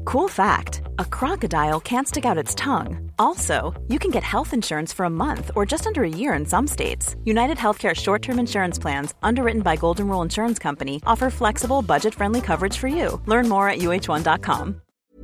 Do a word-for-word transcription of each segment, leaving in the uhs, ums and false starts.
Cool fact, a crocodile can't stick out its tongue. Also, you can get health insurance for a month or just under a year in some states. United Healthcare short-term insurance plans, underwritten by Golden Rule Insurance Company, offer flexible, budget-friendly coverage for you. Learn more at U H one dot com.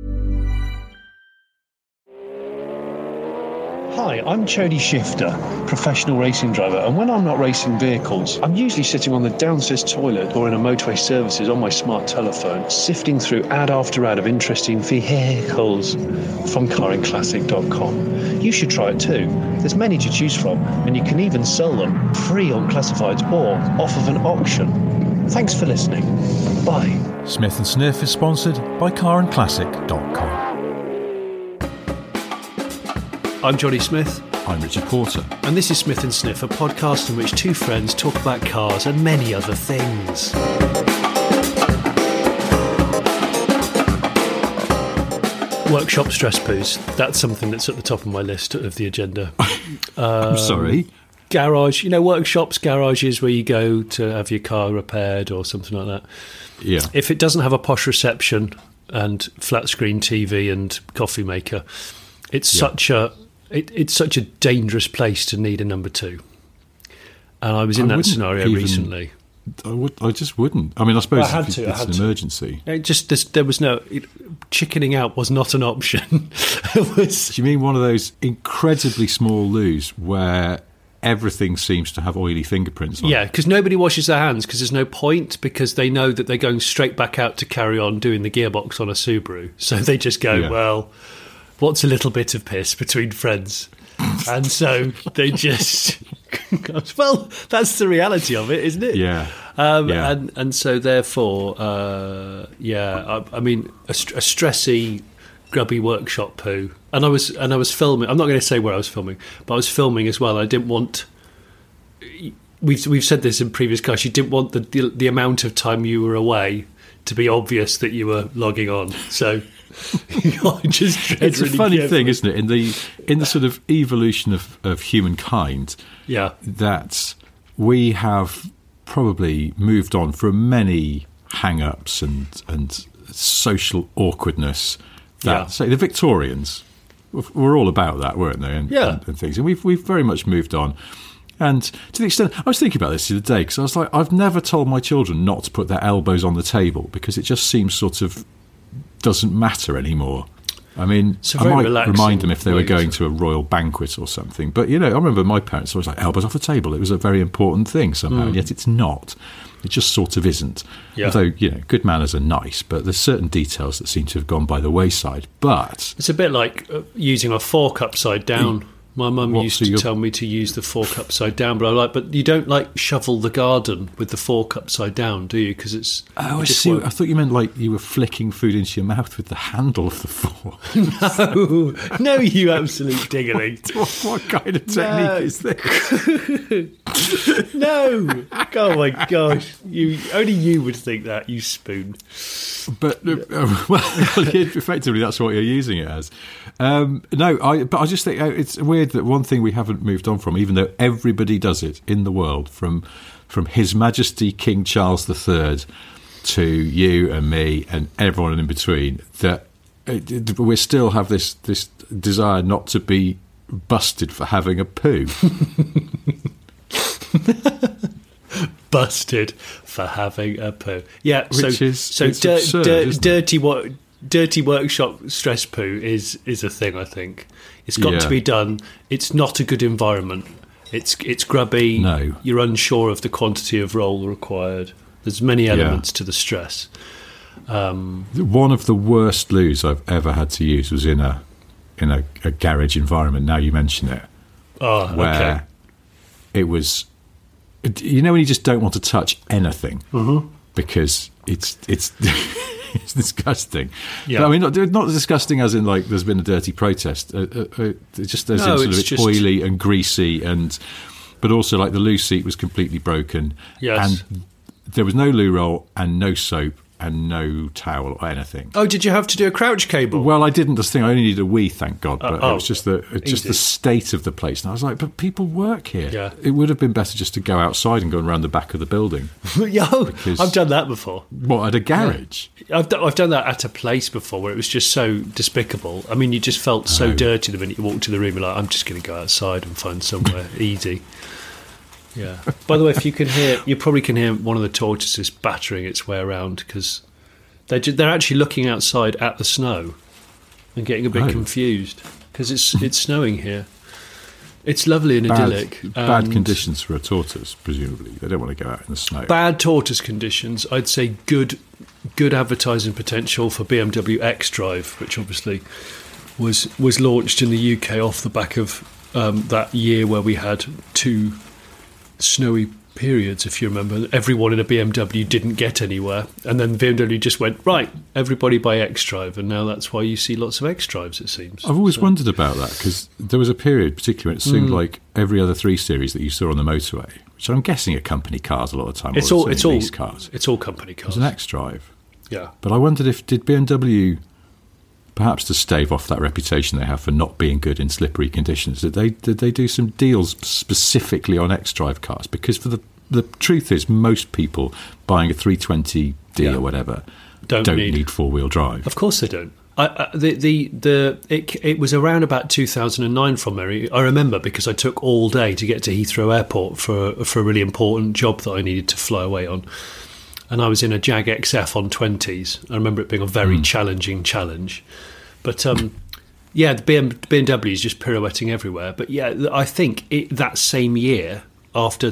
Hi, I'm Chody Shifter, professional racing driver, and when I'm not racing vehicles, I'm usually sitting on the downstairs toilet or in a motorway services on my smart telephone, sifting through ad after ad of interesting vehicles from car and classic dot com. You should try it too. There's many to choose from, and you can even sell them free on classifieds or off of an auction. Thanks for listening. Bye. Smith and Sniff is sponsored by car and classic dot com. I'm Johnny Smith. I'm Richard Porter. And this is Smith and Sniff, a podcast in which two friends talk about cars and many other things. Workshop stress poos. That's something that's at the top of my list of the agenda. I'm um, sorry? Garage, you know, workshops, garages where you go to have your car repaired or something like that. Yeah. If it doesn't have a posh reception and flat screen T V and coffee maker, it's yeah. such a... It, it's such a dangerous place to need a number two. And I was in I that scenario even, recently. I, would, I just wouldn't. I mean, I suppose well, I had if to, it's I had an to. emergency. It just this, there was no... It, chickening out was not an option. It was, Do you mean one of those incredibly small loos where everything seems to have oily fingerprints on yeah, it? because nobody washes their hands because there's no point, because they know that they're going straight back out to carry on doing the gearbox on a Subaru. So they just go, yeah. well... what's a little bit of piss between friends? And so they just... well, that's the reality of it, isn't it? Yeah. Um, yeah. And, and so therefore, uh, yeah, I, I mean, a, a stressy, grubby workshop poo. And I was and I was filming. I'm not going to say where I was filming, but I was filming as well. I didn't want... We've, we've said this in previous casts. You didn't want the, the the amount of time you were away to be obvious that you were logging on. So... just it's really a funny carefully. thing, isn't it? In the in the sort of evolution of, of humankind, yeah, that we have probably moved on from many hang-ups and and social awkwardness that yeah. say the Victorians were all about that, weren't they? And, yeah. and, and things, and we've we've very much moved on. And to the extent, I was thinking about this the other day because I was like, I've never told my children not to put their elbows on the table because it just seems sort of doesn't matter anymore. I mean, I might remind them if they were going to a royal banquet or something. But, you know, I remember my parents always like, elbows off the table. It was a very important thing somehow, mm. and yet it's not. It just sort of isn't. Yeah. Although, you know, good manners are nice, but there's certain details that seem to have gone by the wayside. But... it's a bit like uh, using a fork upside down. Mm. My mum What, used so to you're... tell me to use the fork upside down, but I like. But you don't like shovel the garden with the fork upside down, do you? Because it's. Oh, it I see. Won't... I thought you meant like you were flicking food into your mouth with the handle of the fork. no, no, you absolute diggling. what, what kind of technique no. is this? no. Oh my gosh! You only you would think that, you spoon. But uh, well, effectively, that's what you're using it as. Um, no, I. But I just think it's weird that one thing we haven't moved on from, even though everybody does it in the world, from from His Majesty King Charles the Third to you and me and everyone in between, that it, it, we still have this this desire not to be busted for having a poo. Busted for having a poo. Yeah, so Which is, so it's dir- absurd, dir- isn't dirty what dirty workshop stress poo is is a thing. I think it's got yeah. to be done. It's not a good environment. It's it's grubby. No, you're unsure of the quantity of roll required. There's many elements yeah. to the stress. Um, One of the worst loos I've ever had to use was in a in a, a garage environment. Now you mention it, oh, where okay. it was. You know when you just don't want to touch anything mm-hmm. because it's it's it's disgusting. Yeah. But I mean, not, not disgusting as in like there's been a dirty protest. Uh, uh, uh, just as no, in sort of it's just... oily and greasy, and but also like the loo seat was completely broken. Yes. And there was no loo roll and no soap and no towel or anything. Oh, did you have to do a crouch cable? Well, I didn't. This thing, I only needed a wee, thank God. But Uh, oh, it was just the just easy. the state of the place, and I was like, "But people work here. Yeah. It would have been better just to go outside and go around the back of the building." Yo, because- I've done that before. What, at a garage? I've done, I've done that at a place before where it was just so despicable. I mean, you just felt so Oh. dirty the minute you walked to the room. You're like, I'm just going to go outside and find somewhere easy. Yeah. By the way, if you can hear, you probably can hear one of the tortoises battering its way around because they're ju- they're actually looking outside at the snow and getting a bit Oh. confused because it's it's snowing here. It's lovely and idyllic. Bad, bad and conditions for a tortoise, presumably. They don't want to go out in the snow. Bad tortoise conditions. I'd say good, good advertising potential for B M W X-Drive, which obviously was was launched in the U K off the back of um, that year where we had two snowy periods, if you remember. Everyone in a B M W didn't get anywhere, and then B M W just went, right, everybody buy X-Drive, and now that's why you see lots of X-Drives, it seems. I've always So- wondered about that because there was a period, particularly when it seemed Mm. like every other three Series that you saw on the motorway, which I'm guessing are company cars a lot of the time. It's or all, certainly it's all, lease cars. it's all company It cars. was an X-Drive. Yeah. But I wondered if, did B M W, perhaps to stave off that reputation they have for not being good in slippery conditions, did they did they do some deals specifically on X-Drive cars? Because for the the truth is, most people buying a three twenty D Yeah. or whatever Don't don't, need- need, four-wheel drive. Of course they don't. I, I, the the the it, it was around about two thousand nine from memory. I remember because I took all day to get to Heathrow Airport for for a really important job that I needed to fly away on, and I was in a Jag X F on twenties. I remember it being a very Mm. challenging challenge, but um, yeah, the B M, B M W is just pirouetting everywhere. But yeah, I think it, that same year after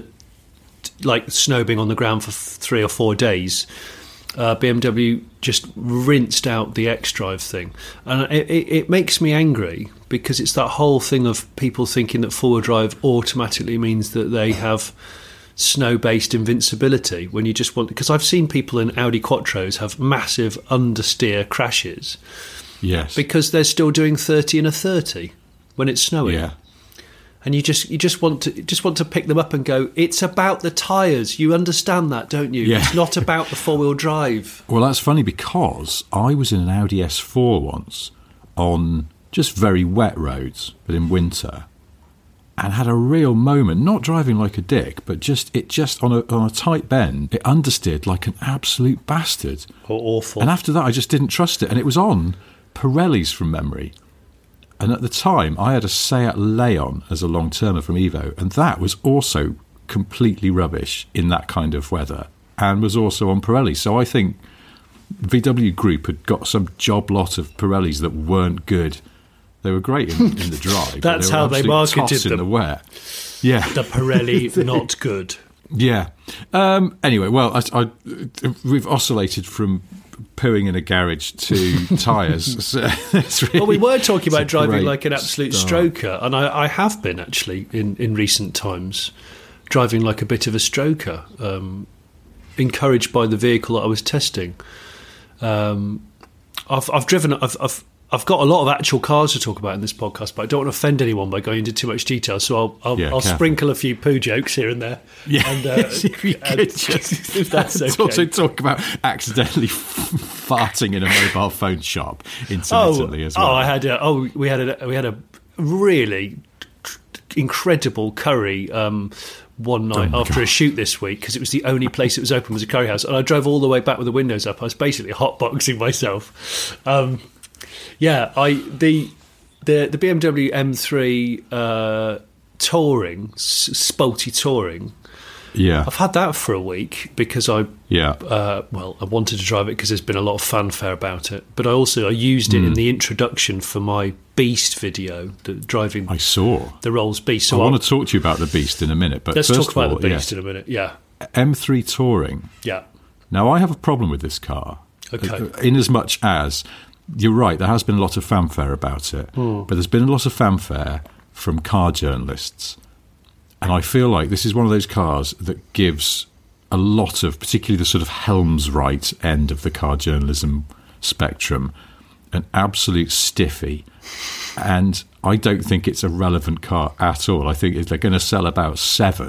like snow being on the ground for f- three or four days. Uh, B M W just rinsed out the X-Drive thing, and it, it, it makes me angry because it's that whole thing of people thinking that four-wheel drive automatically means that they have snow-based invincibility. When you just want, because I've seen people in Audi Quattros have massive understeer crashes Yes. because they're still doing thirty and a thirty when it's snowing. Yeah. And you just you just want to just want to pick them up and go, it's about the tyres. You understand that, don't you? Yeah. It's not about the four-wheel drive. Well, that's funny because I was in an Audi S four once on just very wet roads, but in winter, and had a real moment, not driving like a dick, but just it just on a on a tight bend, it understeered like an absolute bastard. Or awful. And after that, I just didn't trust it, and it was on Pirellis from memory. And at the time, I had a Seat Leon as a long-termer from Evo, and that was also completely rubbish in that kind of weather, and was also on Pirelli. So I think V W Group had got some job lot of Pirellis that weren't good. They were great in, in the dry. but That's they were how they absolute marketed toss in them. the wet. Yeah. The Pirelli, not good. Yeah. Um, anyway, well, I, I, we've oscillated from pooing in a garage to tyres. So it's really, Well, we were talking it's about a driving great like an absolute start. stroker, and I, I have been actually in, in recent times driving like a bit of a stroker, um, encouraged by the vehicle that I was testing. Um, I've, I've driven, I've, I've, I've got a lot of actual cars to talk about in this podcast, but I don't want to offend anyone by going into too much detail, so I'll, I'll, Yeah, I'll careful. sprinkle a few poo jokes here and there. Yeah, and, uh, if you and- could just if that's Let's okay. also talk about accidentally farting in a mobile phone shop intermittently oh, as well. Oh, I had a, oh, we had a, we had a really incredible curry um, one night Oh my after God. a shoot this week because it was the only place that was open was a curry house, and I drove all the way back with the windows up. I was basically hotboxing myself. Um, yeah, I the the the B M W M three uh, Touring, s- Spalty Touring. yeah, I've had that for a week because I yeah. uh, well, I wanted to drive it because there's been a lot of fanfare about it. But I also I used it Hmm. in the introduction for my Beast video, the driving I saw. the Rolls Beast. So I I'll- want to talk to you about the Beast in a minute, but let's first talk about of all, the Beast yeah, in a minute. Yeah, M three Touring. yeah, Now, I have a problem with this car. Okay. In as much as, you're right, there has been a lot of fanfare about it, Hmm. but there's been a lot of fanfare from car journalists. And I feel like this is one of those cars that gives a lot of, particularly the sort of Helmsright end of the car journalism spectrum, an absolute stiffy. And I don't think it's a relevant car at all. I think if they're going to sell about seven,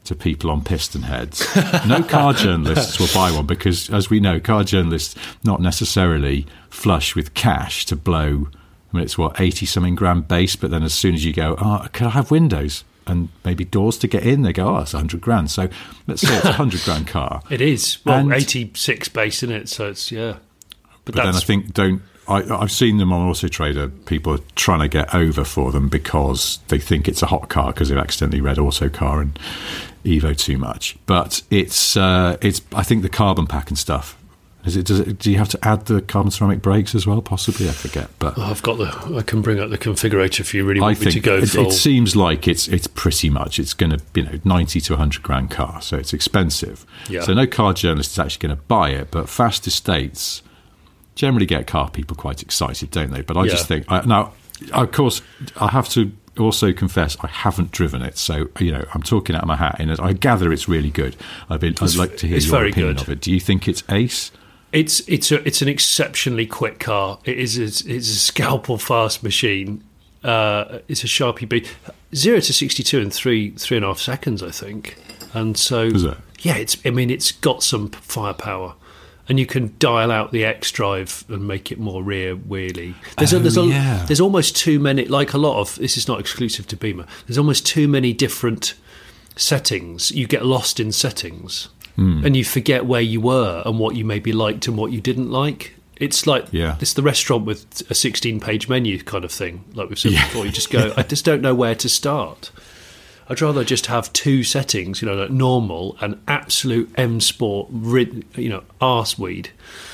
to people on piston heads. No car journalists will buy one because, as we know, car journalists not necessarily flush with cash to blow. I mean, it's what, eighty something grand base, but then as soon as you go, oh, can I have windows and maybe doors to get in? They go, oh, it's a hundred grand. So let's say it's a hundred grand car. It is. Well, And- eighty-six base in it, so it's yeah. But, then I think don't. I, I've seen them on Auto Trader. People are trying to get over for them because they think it's a hot car because they've accidentally read Auto Car and Evo too much. But it's uh, it's. I think the carbon pack and stuff. Is it? Does it? Do you have to add the carbon ceramic brakes as well? Possibly, I forget. But Oh, I've got the. I can bring up the configurator if you really I want me think to go it, full. it seems like it's it's pretty much it's going to you know ninety to a hundred grand car, so it's expensive. Yeah. So no car journalist is actually going to buy it, but Fast Estates generally get car people quite excited, don't they? But I Yeah. just think I, now, of course, I have to also confess I haven't driven it, so you know I'm talking out of my hat. And I gather it's really good. I've been, I'd It's- like to hear it's your very opinion good. of it. Do you think it's ace? It's it's a it's an exceptionally quick car. It is it's, it's a scalpel fast machine. Uh, it's a Sharpie B, zero to sixty two in three three and a half seconds, I think. And so Is it? yeah, it's I mean it's got some firepower, and you can dial out the X drive and make it more rear wheely. There's a, Oh, there's a, yeah. there's almost too many. Like a lot of this is not exclusive to Beamer. There's almost too many different settings. You get lost in settings. Hmm. And you forget where you were and what you maybe liked and what you didn't like. It's like Yeah. it's the restaurant with a sixteen-page menu kind of thing, like we've said Yeah. before. You just go, I just don't know where to start. I'd rather just have two settings, you know, like normal and absolute M Sport, rid- you know, arse weed,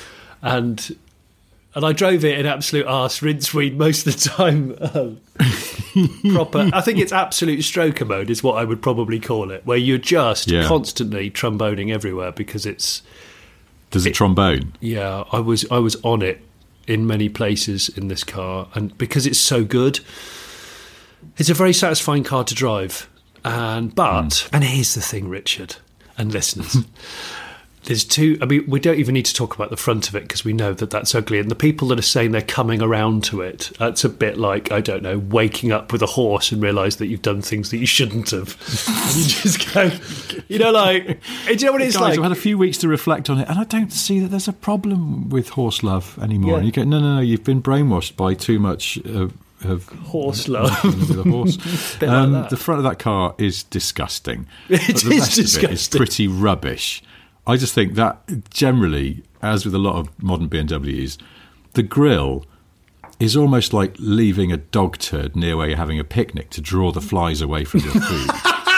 and and I drove it in absolute arse rinse weed most of the time. Um, proper. I think it's absolute stroker mode is what I would probably call it, where you're just Yeah. constantly tromboning everywhere because it's Does it trombone? yeah. I was I was on it in many places in this car, and because it's so good, it's a very satisfying car to drive. And but and here's the thing, Richard and listeners. There's two. I mean, we don't even need to talk about the front of it because we know that that's ugly. And the people that are saying they're coming around to it, that's a bit like, I don't know, waking up with a horse and realise that you've done things that you shouldn't have. And you just go, you know, like, do you know what it's Guys, like? I've had a few weeks to reflect on it, and I don't see that there's a problem with horse love anymore. Yeah. And you go, no, no, no, you've been brainwashed by too much uh, of Horse love. with a horse. Bit like um, that. the front of that car is disgusting. It but the is rest of it is disgusting. pretty rubbish. I just think that generally, as with a lot of modern B M Ws, the grille is almost like leaving a dog turd near where you're having a picnic to draw the flies away from your food.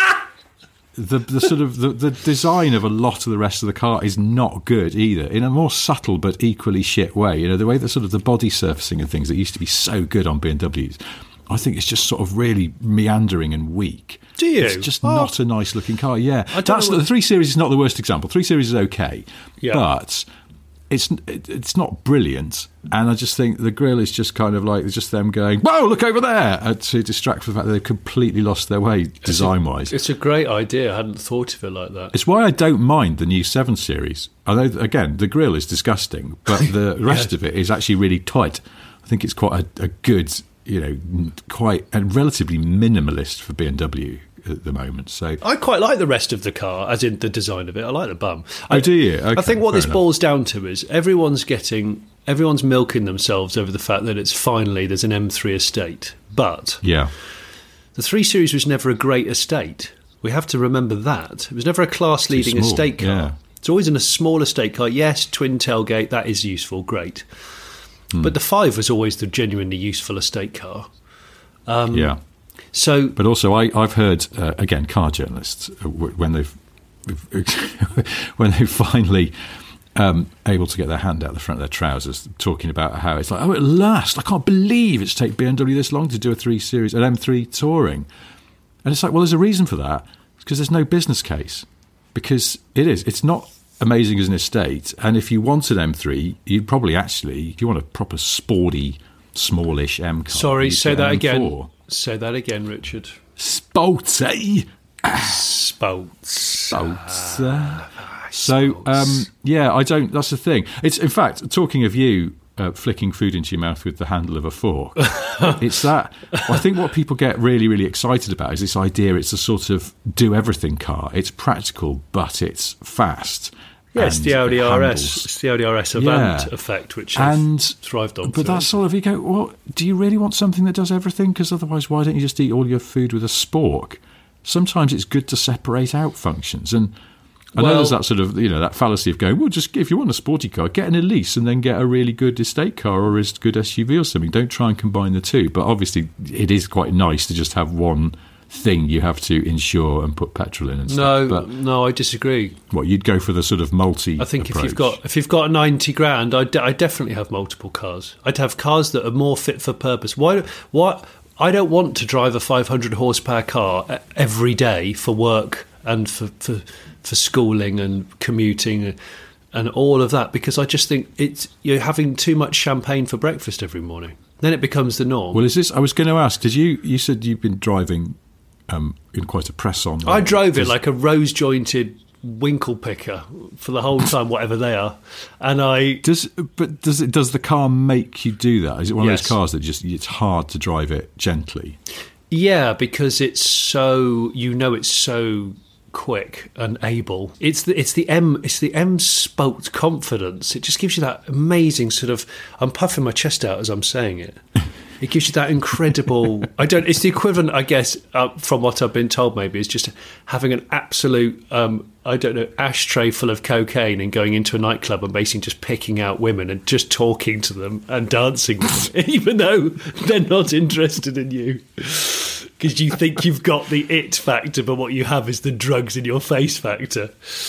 The, the sort of the, the design of a lot of the rest of the car is not good either, in a more subtle but equally shit way. You know, the way that sort of the body surfacing and things that used to be so good on B M Ws, I think it's just sort of really meandering and weak. Do you? It's just Oh. not a nice looking car. Yeah, I don't that's know what- the three series is not the worst example. Three series is okay, Yeah. but it's it, it's not brilliant. And I just think the grille is just kind of like it's just them going, "Whoa, look over there," uh, to distract from the fact that they've completely lost their way design wise. It's a great idea. I hadn't thought of it like that. It's why I don't mind the new seven series. I know, again, the grille is disgusting, but the rest of it is actually really tight. I think it's quite a, a good, you know, quite and relatively minimalist for B M W at the moment. So, I quite like the rest of the car, as in the design of it. I like the bum. oh, I, do you? Okay, I think what fair this enough. boils down to is everyone's getting, everyone's milking themselves over the fact that it's finally there's an M three estate, but Yeah, the three series was never a great estate. We have to remember that it was never a class-leading small, estate car. yeah. It's always in a small estate car. Yes, twin tailgate, that is useful, great. But the five was always the genuinely useful estate car. Um, yeah. So But also, I, I've heard uh, again, car journalists uh, w- when they've when they finally um, able to get their hand out the front of their trousers, talking about how it's like, oh, at last, I can't believe it's taken B M W this long to do a three series, an M three touring, and it's like, well, there's a reason for that, because there's no business case, because it is, it's not amazing as an estate, and if you want an M three, you'd probably actually, if you want a proper sporty, smallish M car, sorry, you'd say get that an again. M four. Say that again, Richard. Sporty. Spouts. Spouts. So, um, yeah, I don't. That's the thing. It's in fact talking of you uh, flicking food into your mouth with the handle of a fork. It's that. I think what people get really, really excited about is this idea it's a sort of do-everything car. It's practical, but it's fast. Yes, the Audi R S. handles. It's the Audi R S Avant Yeah. effect, which I've And thrived on. But for that's sort of, you go, well, do you really want something that does everything? Because otherwise, why don't you just eat all your food with a spork? Sometimes it's good to separate out functions. And I know Well- there's that sort of, you know, that fallacy of going, well, just if you want a sporty car, get an Elise and then get a really good estate car or a good S U V or something. Don't try and combine the two. But obviously, it is quite nice to just have one thing you have to insure and put petrol in and No, stuff. But no, I disagree. what, you'd go for the sort of multi I think approach. if you've got if you've got ninety grand, I de- I definitely have multiple cars. I'd have cars that are more fit for purpose. Why? Why? I don't want to drive a five hundred horsepower car e- every day for work and for for, for schooling and commuting and, and all of that, because I just think it's you're having too much champagne for breakfast every morning. Then it becomes the norm. Well, is this? I was going to ask. Did you? You said you've been driving um, in quite a press-on. I way. drove it Does- like a rose-jointed winkle picker for the whole time, whatever they are, and I. Does but does it? Does the car make you do that? Is it one of Yes. those cars that just it's hard to drive it gently? Yeah, because it's so you know it's so quick and able. It's the it's the M it's the M spoked confidence. It just gives you that amazing sort of. I'm puffing my chest out as I'm saying it. It gives you that incredible. I don't. It's the equivalent, I guess, uh, from what I've been told. Maybe is just having an absolute. Um, I don't know, ashtray full of cocaine and going into a nightclub and basically just picking out women and just talking to them and dancing with them, even though they're not interested in you. Because you think you've got the it factor, but what you have is the drugs in your face factor.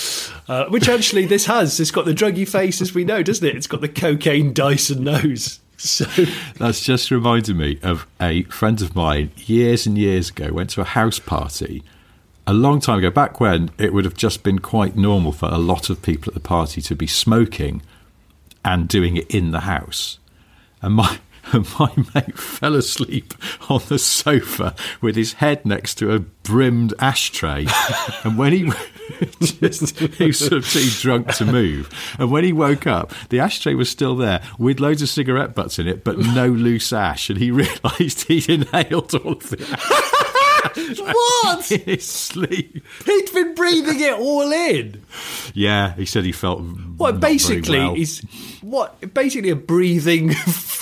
Uh, which actually this has. It's got the druggy face, as we know, doesn't it? It's got the cocaine Dyson nose. So That's just reminded me of a friend of mine years and years ago. Went to a house party a long time ago, back when it would have just been quite normal for a lot of people at the party to be smoking and doing it in the house. And my and my mate fell asleep on the sofa with his head next to a brimmed ashtray. And when he just he was sort of too drunk to move. And when he woke up, the ashtray was still there with loads of cigarette butts in it, but no loose ash. And he realised he'd inhaled all of the ash. what? In his sleep. He'd been breathing it all in. Yeah, he said he felt What? not very Basically, well. he's what? Basically, a breathing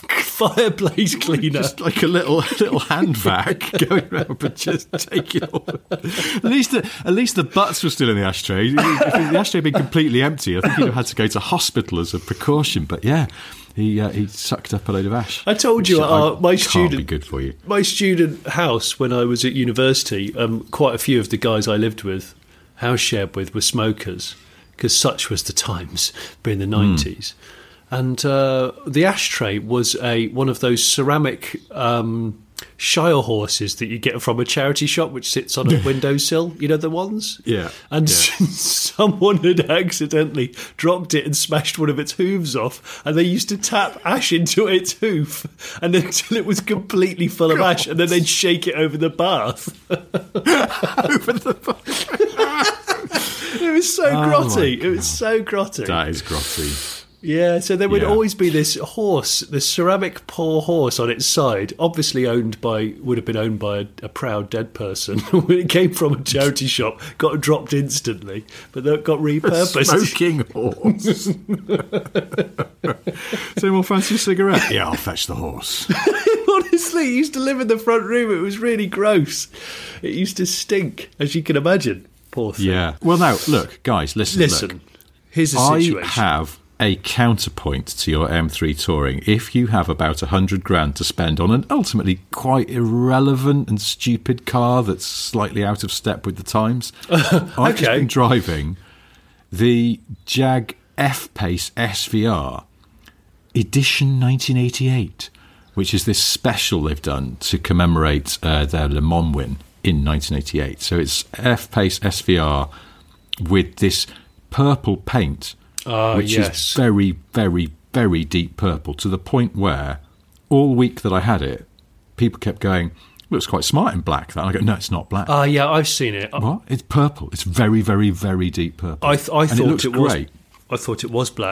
fireplace cleaner. Just like a little little hand vac going around, but just taking all. At least the at least the butts were still in the ashtray. If the ashtray had been completely empty, I think he'd have had to go to hospital as a precaution. But yeah, he uh, he sucked up a load of ash. I told you, which, uh, my can't student- be good for you. My student house when I was at university, um, quite a few of the guys I lived with, house shared with, were smokers, because such was the times, being the nineties. And uh, the ashtray was a one of those ceramic um, Shire horses that you get from a charity shop, which sits on a windowsill. You know the ones? Yeah, And yeah. someone had accidentally dropped it and smashed one of its hooves off, and they used to tap ash into its hoof, and until it was completely full of ash, and then they'd shake it over the bath. Over the It was so Oh my grotty. It God. was so grotty. That is grotty. Yeah, so there would Yeah. always be this horse, this ceramic poor horse on its side, obviously owned by, would have been owned by a, a proud dead person. When it came from a charity shop, got dropped instantly, but that got repurposed. Smoking horse. Does anyone fancy a cigarette? Yeah, I'll fetch the horse. Honestly, it used to live in the front room. It was really gross. It used to stink, as you can imagine. Poor thing. Yeah. Well, now look, guys, listen. Listen, look. here's the I situation. have a counterpoint to your M three Touring. If you have about a hundred grand to spend on an ultimately quite irrelevant and stupid car that's slightly out of step with the times, I've just Okay. been driving the Jag F-Pace S V R edition nineteen eighty-eight, which is this special they've done to commemorate uh, their Le Mans win in nineteen eighty-eight. So it's F-Pace S V R with this purple paint, Ah, which yes. is very, very, very deep purple, to the point where all week that I had it, people kept going, looks quite smart in black. That. And I go, no, it's not black. Ah, yeah, I've seen it. I, What? It's purple. It's very, very, very deep purple. I, th- I And thought it looks it was. great. I thought it was black.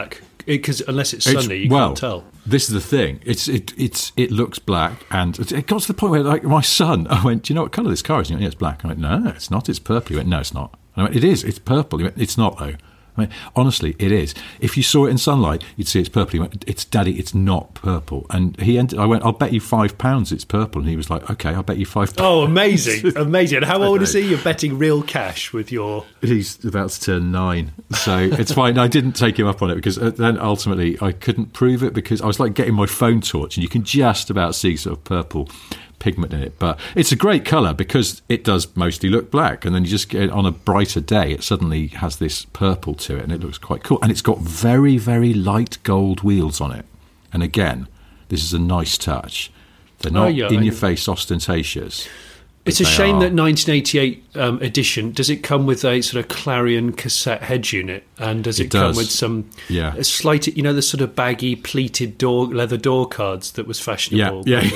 because unless it's It's- sunny, you well, can't tell. This is the thing. It's it it's it looks black, and it, it got to the point where, like, my son, I went, "Do you know what colour this car is?" And he went, "Yeah, it's black." I went, "No, it's not. It's purple." He went, "No, it's not." And I went, "It is. It's purple." He went, "It's not, though." I mean, honestly, it is. If you saw it in sunlight, you'd see it's purple. He went, "It's Daddy, it's not purple." And he ended. I went, "I'll bet you five pounds it's purple." And he was like, "Okay, I'll bet you five pounds." Oh, amazing, amazing! And how old is he? You're betting real cash with your. He's about to turn nine, so it's fine. I didn't take him up on it because then ultimately I couldn't prove it because I was like getting my phone torch, and you can just about see sort of purple pigment in it. But it's a great colour because it does mostly look black, and then you just get on a brighter day, it suddenly has this purple to it, and it looks quite cool. And it's got very, very light gold wheels on it. And again, this is a nice touch. They're not Oh, yeah, in I- your face ostentatious. It's a They shame are- that nineteen eighty-eight um, edition, does it come with a sort of Clarion cassette head unit? And does it, It come does. with some Yeah. a slight, you know, the sort of baggy pleated door leather door cards that was Yeah, fashionable? yeah.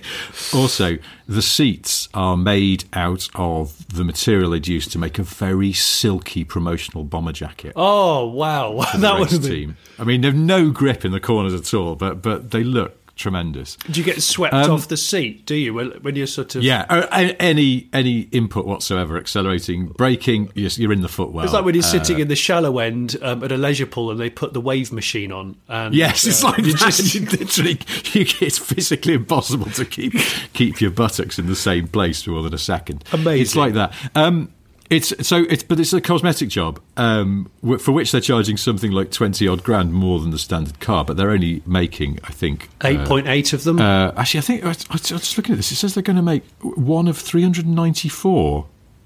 Also, the seats are made out of the material they'd used to make a very silky promotional bomber jacket. Oh, wow. for the that race was the team. I mean, they've no grip in the corners at all, but but they look tremendous. Do you get swept Um, off the seat, do you, when, when you're sort of... Yeah, uh, a- any any input whatsoever, accelerating, braking, you're, you're in the footwell. It's like when you're Uh, sitting in the shallow end um, at a leisure pool and they put the wave machine on. And, Yes, it's uh, like you that. just You literally, you, it's physically impossible to keep keep your buttocks in the same place for more than a second. Amazing. It's like that. Um, it's so it's but it's a cosmetic job um, wh- for which they're charging something like twenty odd grand more than the standard car, but they're only making, I think, eight point eight of them. Uh, actually, I think I, I was just looking at this. It says they're going to make one of three hundred ninety-four.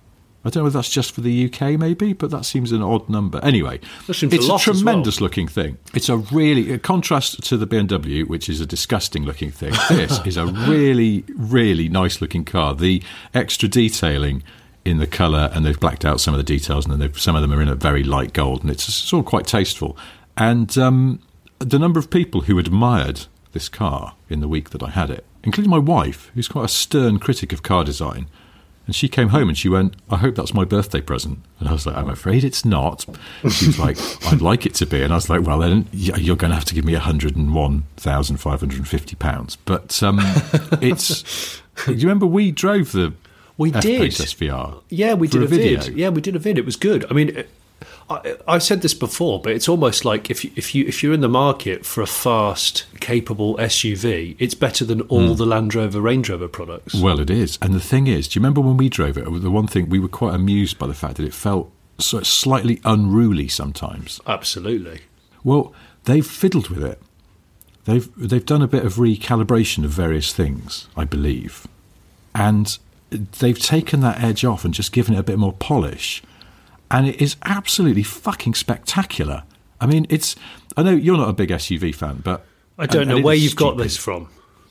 I don't know if that's just for the U K, maybe, but that seems an odd number. Anyway, That seems it's a a, lot as tremendous looking thing. It's a really, a contrast to the B M W, which is a disgusting looking thing. This is a really, really nice looking car. The extra detailing in the colour, and they've blacked out some of the details, and then they've, some of them are in a very light gold, and it's, it's all quite tasteful. And um, the number of people who admired this car in the week that I had it, including my wife, who's quite a stern critic of car design, and she came home and she went, "I hope that's my birthday present." And I was like, "I'm afraid it's not." She was like, "I'd like it to be." And I was like, "Well, then you're going to have to give me one hundred and one thousand five hundred fifty pounds. But um, it's... Do you remember we drove the We did. F-Pace S V R? Yeah, we for did a, video? vid. Yeah, we did a vid. It was good. I mean, it, I, I've said this before, but it's almost like if you, if you if you're in the market for a fast, capable S U V, it's better than all Hmm. the Land Rover, Range Rover products. Well, it is. And the thing is, do you remember when we drove it? The one thing, we were quite amused by the fact that it felt sort of slightly unruly sometimes. Absolutely. Well, they've fiddled with it. They've they've done a bit of recalibration of various things, I believe, and they've taken that edge off and just given it a bit more polish, and it is absolutely fucking spectacular. I mean, it's. I know you're not a big S U V fan, but I don't and- know and it where is you've got stupid. this from.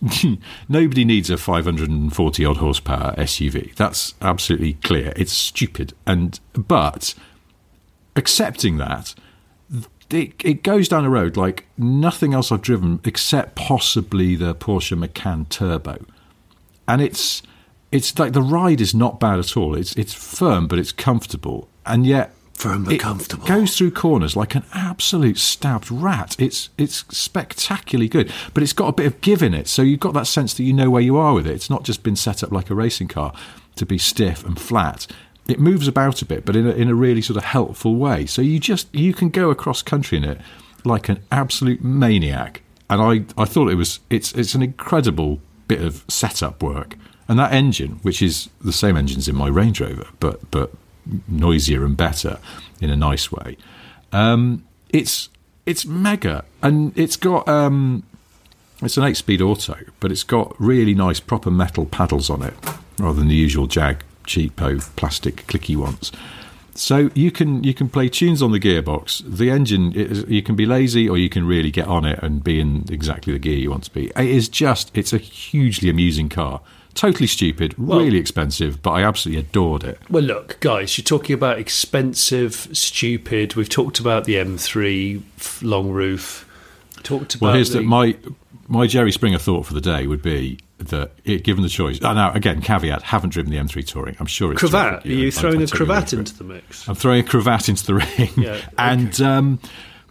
Nobody needs a five hundred forty odd horsepower S U V. That's absolutely clear. It's stupid, and but accepting that. It, it goes down a road like nothing else I've driven except possibly the Porsche Macan Turbo, and it's it's like the ride is not bad at all. It's it's firm but it's comfortable, and yet Firm but it comfortable. goes through corners like an absolute stabbed rat. It's it's spectacularly good, but it's got a bit of give in it, so you've got that sense that you know where you are with it. It's not just been set up like a racing car to be stiff and flat. It moves about a bit, but in a, in a really sort of helpful way. So you just you can go across country in it like an absolute maniac. And I, I thought it was it's it's an incredible bit of setup work. And that engine, which is the same engines in my Range Rover, but but noisier and better in a nice way, um, it's it's mega, and it's got um, it's an eight-speed auto, but it's got really nice proper metal paddles on it rather than the usual Jag cheapo plastic clicky ones. So you can you can play tunes on the gearbox. The engine, it is, you can be lazy or you can really get on it and be in exactly the gear you want to be. It is just, it's a hugely amusing car. Totally stupid, Well- really expensive, but I absolutely adored it. Well, look, guys, you're talking about expensive, stupid. We've talked about the M three f- long roof. Talked about Well, here's the, the, my my Jerry Springer thought for the day would be that, it, given the choice. Oh, now, again, caveat: haven't driven the M three Touring. I'm sure it's cravat. terrific. Are you I- I throwing a totally cravat went for it. into the mix? I'm throwing a cravat into the ring. Yeah, okay. And um,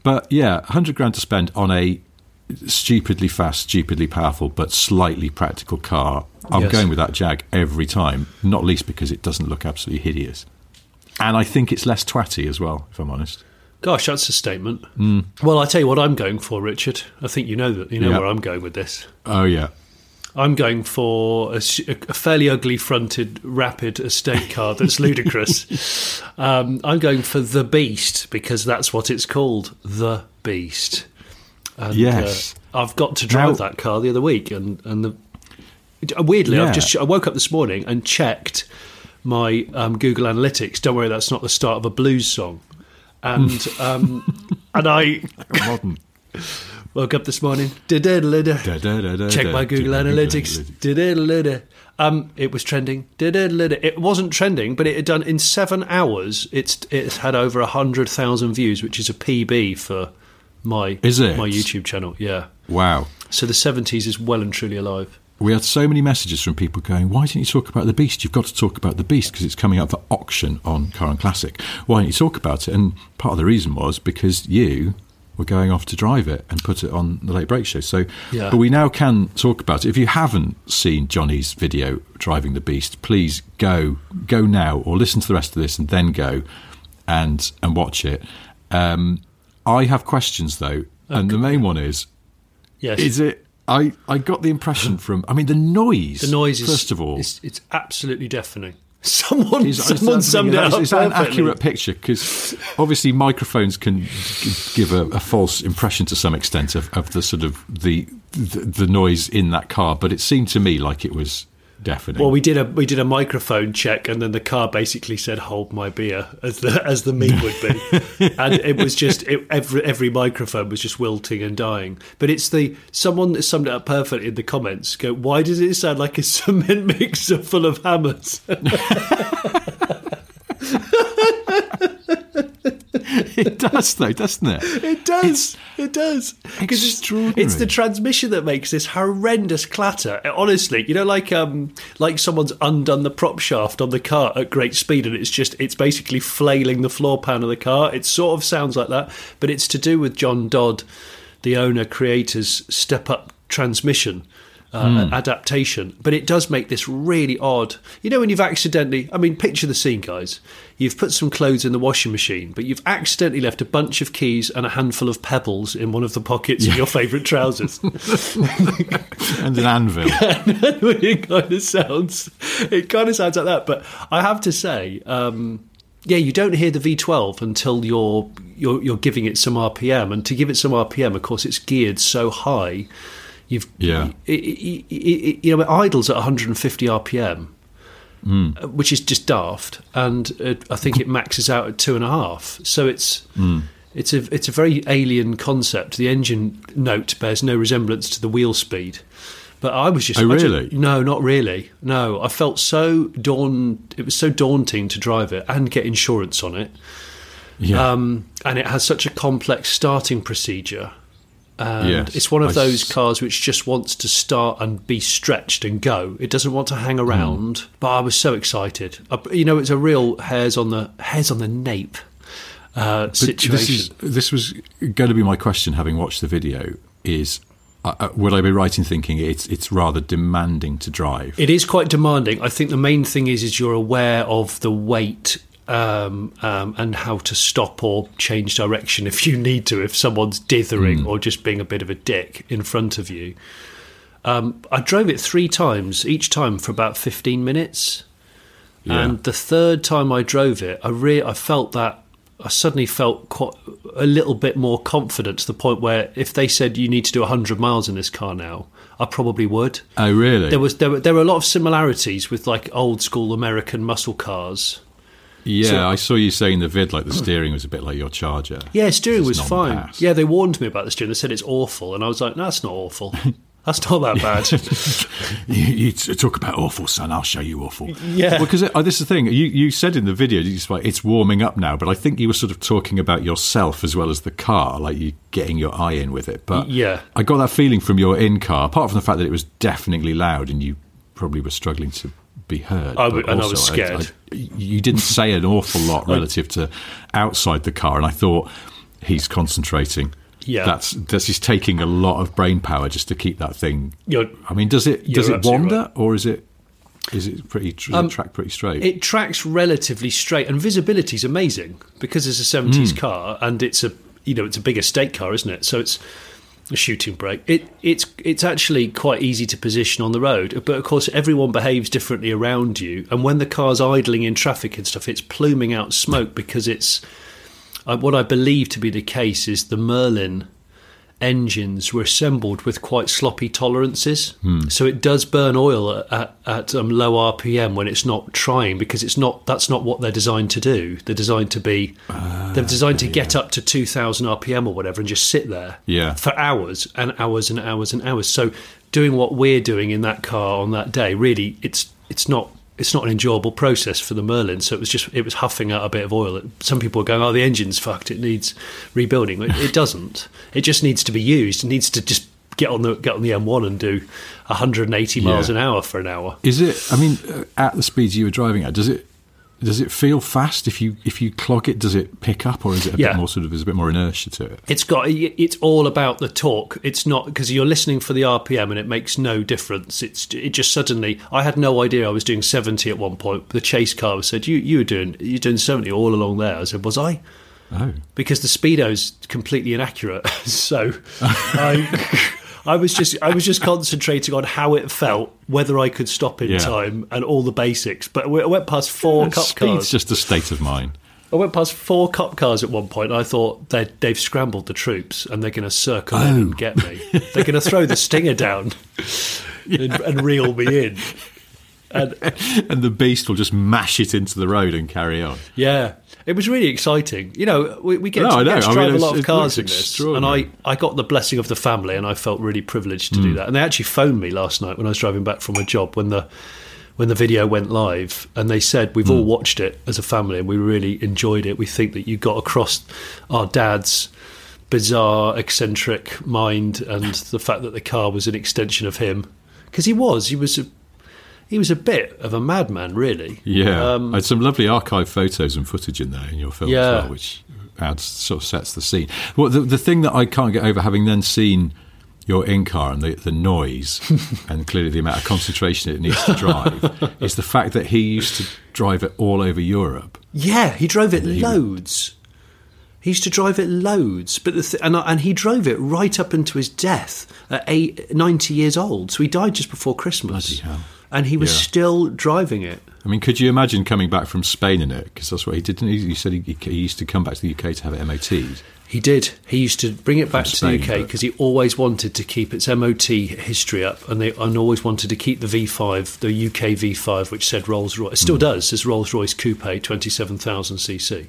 But yeah, one hundred grand to spend on a stupidly fast, stupidly powerful, but slightly practical car. I'm Yes. going with that Jag every time, not least because it doesn't look absolutely hideous. And I think it's less twatty as well, if I'm honest. Gosh, that's a statement. Mm. Well, I tell you what I'm going for, Richard. I think you know that you know Yeah. where I'm going with this. Oh, yeah. I'm going for a, s- a fairly ugly-fronted, rapid estate car that's ludicrous. Um, I'm going for the Beast because that's what it's called, the Beast. And, Yes. uh, I've got to drive Now- that car the other week, and and the weirdly, Yeah. I've just I woke up this morning and checked my um, Google Analytics. Don't worry, that's not the start of a blues song. And um, and I Modern. woke up this morning. Da-da-da-da. Check my Google Analytics. Da-da-da-da. Um, it was trending. Da-da-da-da. It wasn't trending, but it had done in seven hours. It's it's had over a hundred thousand views, which is a P B for my Is it? my YouTube channel. Yeah. Wow. So the seventies is well and truly alive. We had so many messages from people going, why didn't you talk about the Beast? You've got to talk about the Beast because it's coming up for auction on Car and Classic. Why don't you talk about it? And part of the reason was because you were going off to drive it and put it on the Late Break Show. So, Yeah. but we now can talk about it. If you haven't seen Johnny's video driving the Beast, please go go now or listen to the rest of this and then go and and watch it. Um, I have questions though, and the main one is: Yes. is it? I, I got the impression from, I mean, the noise. The noise is, first of all, it's, it's absolutely deafening. Someone, is, someone is, summed it that, up is that an perfectly. accurate picture? Because obviously microphones can g- give a, a false impression to some extent of, of the sort of the, the the noise in that car, but it seemed to me like it was deafening. Well, we did a we did a microphone check, and then the car basically said "Hold my beer" as the as the meme would be, and it was just it, every every microphone was just wilting and dying. But it's the someone that summed it up perfectly in the comments. Go, why does it sound like a cement mixer full of hammers? It does, though, doesn't it? It does. It does. 'Cause it's, extraordinary. it's the transmission that makes this horrendous clatter. Honestly, you know, like um, like someone's undone the prop shaft on the car at great speed, and it's just it's basically flailing the floor pan of the car. It sort of sounds like that, but it's to do with John Dodd, the owner creator's step up transmission. Uh, Mm. adaptation, but it does make this really odd. You know, when you've accidentally, I mean, picture the scene, guys. You've put some clothes in the washing machine, but you've accidentally left a bunch of keys and a handful of pebbles in one of the pockets of your favourite trousers. And an anvil. It kind of sounds, it kind of sounds like that. But I have to say, um, yeah, you don't hear the V twelve until you're you're you're giving it some R P M, and to give it some R P M, of course, it's geared so high. You've, Yeah. it, it, it, it, you know, it idles at one hundred fifty R P M, Mm. uh, which is just daft, and it, I think it maxes out at two and a half. So it's Mm. it's a it's a very alien concept. The engine note bears no resemblance to the wheel speed, but I was just Oh, I ju- really? no, not really. No, I felt so daun. It was so daunting to drive it and get insurance on it, Yeah. um, and it has such a complex starting procedure. And Yes, it's one of I those s- cars which just wants to start and be stretched and go. It doesn't want to hang around. Mm. But I was so excited. I, you know, it's a real hairs on the hairs on the nape uh, But situation. This, is, this was going to be my question, having watched the video, is uh, uh, would I be right in thinking it's it's rather demanding to drive? It is quite demanding. I think the main thing is is you're aware of the weight um, um, and how to stop or change direction if you need to, if someone's dithering Mm. or just being a bit of a dick in front of you. Um, I drove it three times, each time for about fifteen minutes. Yeah. And the third time I drove it, I re- I felt that I suddenly felt quite a little bit more confident, to the point where if they said you need to do one hundred miles in this car now, I probably would. Oh, really? There was there were, there were a lot of similarities with like old school American muscle cars. yeah, so- I saw you saying in the vid like the steering was a bit like your Charger. Yeah, steering This was is fine. non-pass. Yeah, they warned me about the steering. They said it's awful, and I was like, no, that's not awful. That's not that bad. you, you t- talk about awful, son. I'll show you awful. Yeah. Well, because uh, this is the thing. You, you said in the video, you just like, it's warming up now, but I think you were sort of talking about yourself as well as the car, like you getting your eye in with it. But Yeah. I got that feeling from your in-car, apart from the fact that it was definitely loud and you probably were struggling to be heard. I but w- and I was also, scared. I, you didn't say an awful lot relative to outside the car, and I thought he's concentrating. Yeah, that's that's he's taking a lot of brain power just to keep that thing. You're, I mean, does it does it wander right. or is it is it pretty does um, it track pretty straight? It tracks relatively straight, and visibility is amazing because it's a seventies mm. car and it's a you know it's a big estate car, isn't it? So it's a shooting brake. It it's it's actually quite easy to position on the road, but of course everyone behaves differently around you, and when the car's idling in traffic and stuff, it's pluming out smoke because it's. Uh, what I believe to be the case is the Merlin engines were assembled with quite sloppy tolerances. Hmm. So it does burn oil at, at, at um, low R P M when it's not trying, because it's not. That's not what they're designed to do. They're designed to be. Uh, they're designed to get yeah. up to two thousand R P M or whatever and just sit there yeah. for hours and hours and hours and hours. So doing what we're doing in that car on that day, really, it's it's not. It's not an enjoyable process for the Merlin, so it was just it was huffing out a bit of oil. Some people were going, "Oh, the engine's fucked; it needs rebuilding." It, it doesn't. It just needs to be used. It needs to just get on the get on the M one and do one hundred eighty miles yeah. an hour for an hour. Is it? I mean, uh, at the speeds you were driving at, does it does it feel fast if you if you clog it? Does it pick up, or is it a yeah. bit more sort of? Is a bit more inertia to it? It's got. It's all about the torque. It's not because you're listening for the R P M and it makes no difference. It's it just suddenly. I had no idea I was doing seventy at one point. The chase car said you you were doing you're doing seventy all along there. I said, was I? Oh, because the speedo's completely inaccurate. So I. I was just I was just concentrating on how it felt, whether I could stop in yeah. time, and all the basics. But I went past four yeah, cop speed's cars. Just a state of mind. I went past four cop cars at one point, and I thought they've scrambled the troops, and they're going to circle oh. in and get me. They're going to throw the stinger down yeah. and, and reel me in. And, and the beast will just mash it into the road and carry on. Yeah. It was really exciting. You know, we, we get no, to, I know. get to I drive mean, a lot of cars in this, this. And I, I got the blessing of the family, and I felt really privileged to mm. do that. And they actually phoned me last night when I was driving back from a job when the when the video went live, and they said, we've mm. all watched it as a family and we really enjoyed it. We think that you got across our dad's bizarre, eccentric mind and the fact that the car was an extension of him. Because he was. He was a He was a bit of a madman, really. Yeah, um, I had some lovely archive photos and footage in there in your film yeah. as well, which adds sort of sets the scene. Well, the, the thing that I can't get over, having then seen your in-car and the, the noise and clearly the amount of concentration it needs to drive, is the fact that he used to drive it all over Europe. Yeah, he drove it he loads. Would... He used to drive it loads, but the th- and, and he drove it right up into his death at eight, ninety years old. So he died just before Christmas. Bloody hell. And he was yeah. still driving it. I mean, could you imagine coming back from Spain in it? Because that's what he did. He, he said he, he used to come back to the U K to have it M O T'd. He did. He used to bring it back From to Spain, the U K because he always wanted to keep its M O T history up, and they and always wanted to keep the V five, the U K V five, which said Rolls-Royce. It still mm. does. Says Rolls-Royce Coupe, twenty-seven thousand c c.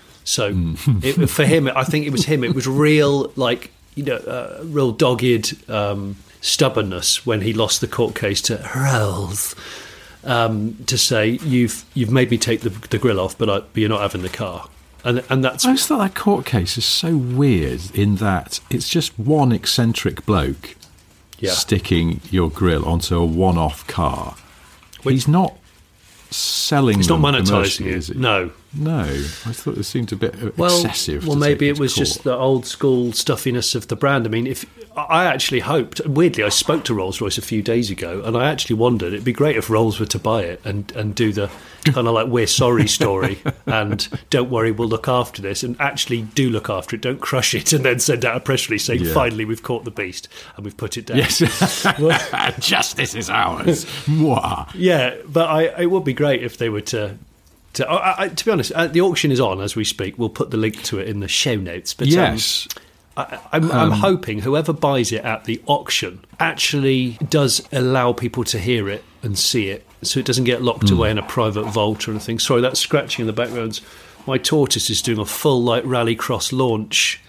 So mm. it, for him, I think it was him. It was real, like, you know, uh, real dogged um, stubbornness when he lost the court case to Rolls. Um, to say you've you've made me take the, the grill off, but, I, but you're not having the car, and and that's. I just thought that court case is so weird in that it's just one eccentric bloke yeah. sticking your grill onto a one-off car. Which, he's not selling. He's not monetizing it. it. Is he? No, no. I thought it seemed a bit well, excessive. Well, to maybe take it was court. just the old school stuffiness of the brand. I mean, if I actually hoped, weirdly, I spoke to Rolls-Royce a few days ago, and I actually wondered it'd be great if Rolls were to buy it and, and do the kind of like we're sorry story and don't worry, we'll look after this, and actually do look after it, don't crush it, and then send out a press release saying, yeah. finally, we've caught the beast and we've put it down. Yes, justice is ours. Yeah, but I, it would be great if they were to. To, I, I, to be honest, uh, the auction is on as we speak. We'll put the link to it in the show notes. But yes. Um, I, I'm, I'm um, hoping whoever buys it at the auction actually does allow people to hear it and see it, so it doesn't get locked mm. away in a private vault or anything. Sorry, that scratching in the background. My tortoise is doing a full like rallycross launch.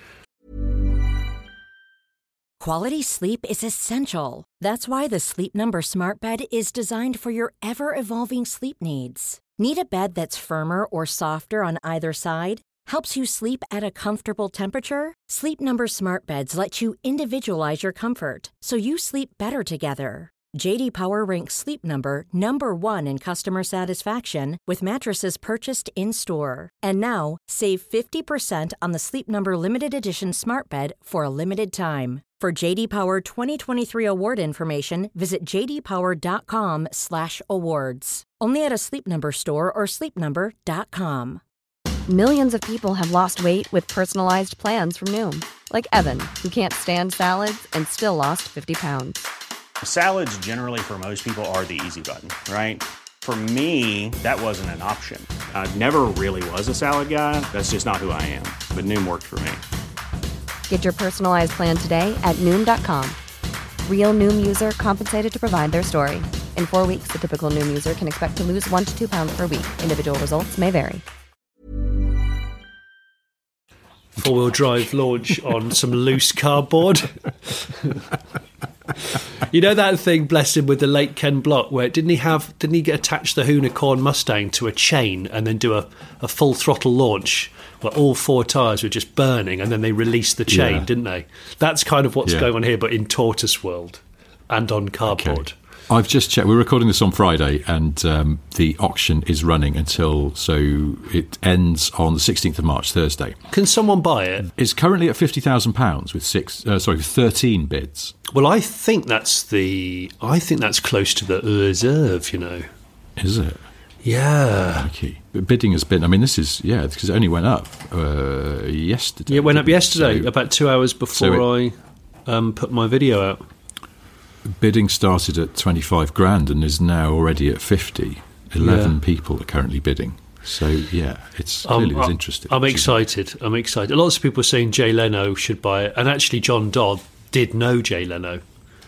Quality sleep is essential. That's why the Sleep Number Smart Bed is designed for your ever-evolving sleep needs. Need a bed that's firmer or softer on either side? Helps you sleep at a comfortable temperature? Sleep Number Smart Beds let you individualize your comfort so you sleep better together. J D Power ranks Sleep Number number one in customer satisfaction with mattresses purchased in-store. And now, save fifty percent on the Sleep Number Limited Edition Smart Bed for a limited time. For J D Power twenty twenty-three award information, visit j d power dot com slash awards. Only at a Sleep Number store or sleep number dot com. Millions of people have lost weight with personalized plans from Noom. Like Evan, who can't stand salads and still lost fifty pounds. Salads generally for most people are the easy button, right? For me, that wasn't an option. I never really was a salad guy. That's just not who I am. But Noom worked for me. Get your personalized plan today at Noom dot com. Real Noom user compensated to provide their story. In four weeks, the typical Noom user can expect to lose one to two pounds per week. Individual results may vary. Four-wheel drive launch on some loose cardboard. You know that thing, bless him, with the late Ken Block, where didn't he have? Didn't he get attached the Hoonicorn Mustang to a chain and then do a, a full throttle launch where all four tyres were just burning and then they released the chain, Yeah. didn't they? That's kind of what's Yeah. going on here, but in Tortoise World and on cardboard. Okay. I've just checked. We're recording this on Friday, and um, the auction is running until, so it ends on the sixteenth of March, Thursday. Can someone buy it? It's currently at fifty thousand pounds with six, uh, sorry, thirteen bids. Well, I think that's the. I think that's close to the reserve. You know. Is it? Yeah. Okay. But bidding has been. I mean, this is yeah, because it only went up uh, yesterday. Yeah, it went up didn't it? yesterday, So about two hours before so I um, put my video out. bidding started at twenty-five grand and is now already at fifty. Eleven Yeah. people are currently bidding. So yeah, it's Um, clearly there's I- interest. I'm excited. I'm excited. Lots of people are saying Jay Leno should buy it, and actually, John Dodd did know Jay Leno.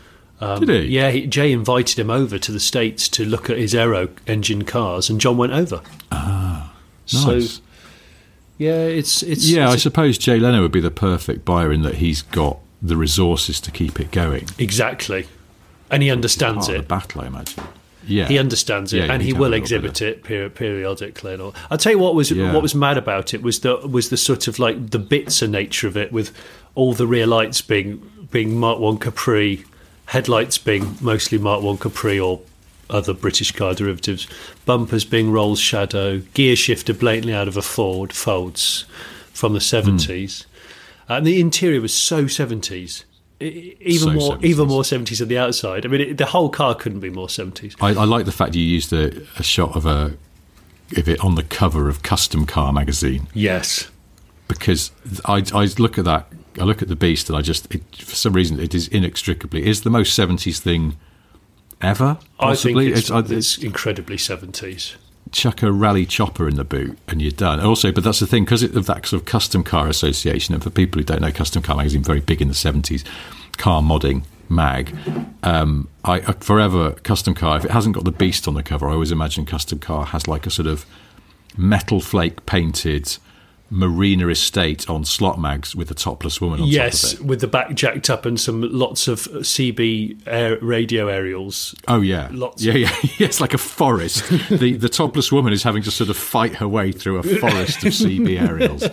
Um, Did he? Yeah, he, Jay invited him over to the States to look at his aero engine cars, and John went over. Ah, So, nice. yeah, it's it's yeah, I it's suppose Jay Leno would be the perfect buyer in that he's got the resources to keep it going. exactly, and he understands Part of it. the battle, I imagine. Yeah, He understands it, Yeah, you and need he to have will a little exhibit bit of- it peri- periodically. And all. I'll tell you what was Yeah. what was mad about it was the was the sort of like the Bitzer nature of it, with all the rear lights being being Mark one Capri, headlights being mostly Mark one Capri or other British car derivatives, bumpers being Rolls Shadow, gear shifter blatantly out of a Ford Folds from the seventies, Hmm. and the interior was so seventies. E- Even So more, seventies. even more seventies on the outside. I mean, it, the whole car couldn't be more seventies. I, I like the fact you used a, a shot of a of it on the cover of Custom Car magazine, Yes, because I, I look at that, I look at the beast, and I just it, for some reason it is inextricably is the most seventies thing ever. Possibly, I think it's, I- it's incredibly seventies. chuck a rally chopper in the boot and you're done. Also, but that's the thing, because of that sort of custom car association, and for people who don't know, Custom Car magazine, very big in the seventies, car modding mag. Um, I, I forever Custom Car, if it hasn't got the beast on the cover, I always imagine Custom Car has like a sort of metal flake painted marina estate on slot mags with a topless woman on Yes, top of it. with the back jacked up and some lots of C B air, radio aerials. Oh yeah, Lots yeah, of- yeah. yeah. It's like a forest. the The topless woman is having to sort of fight her way through a forest of C B aerials.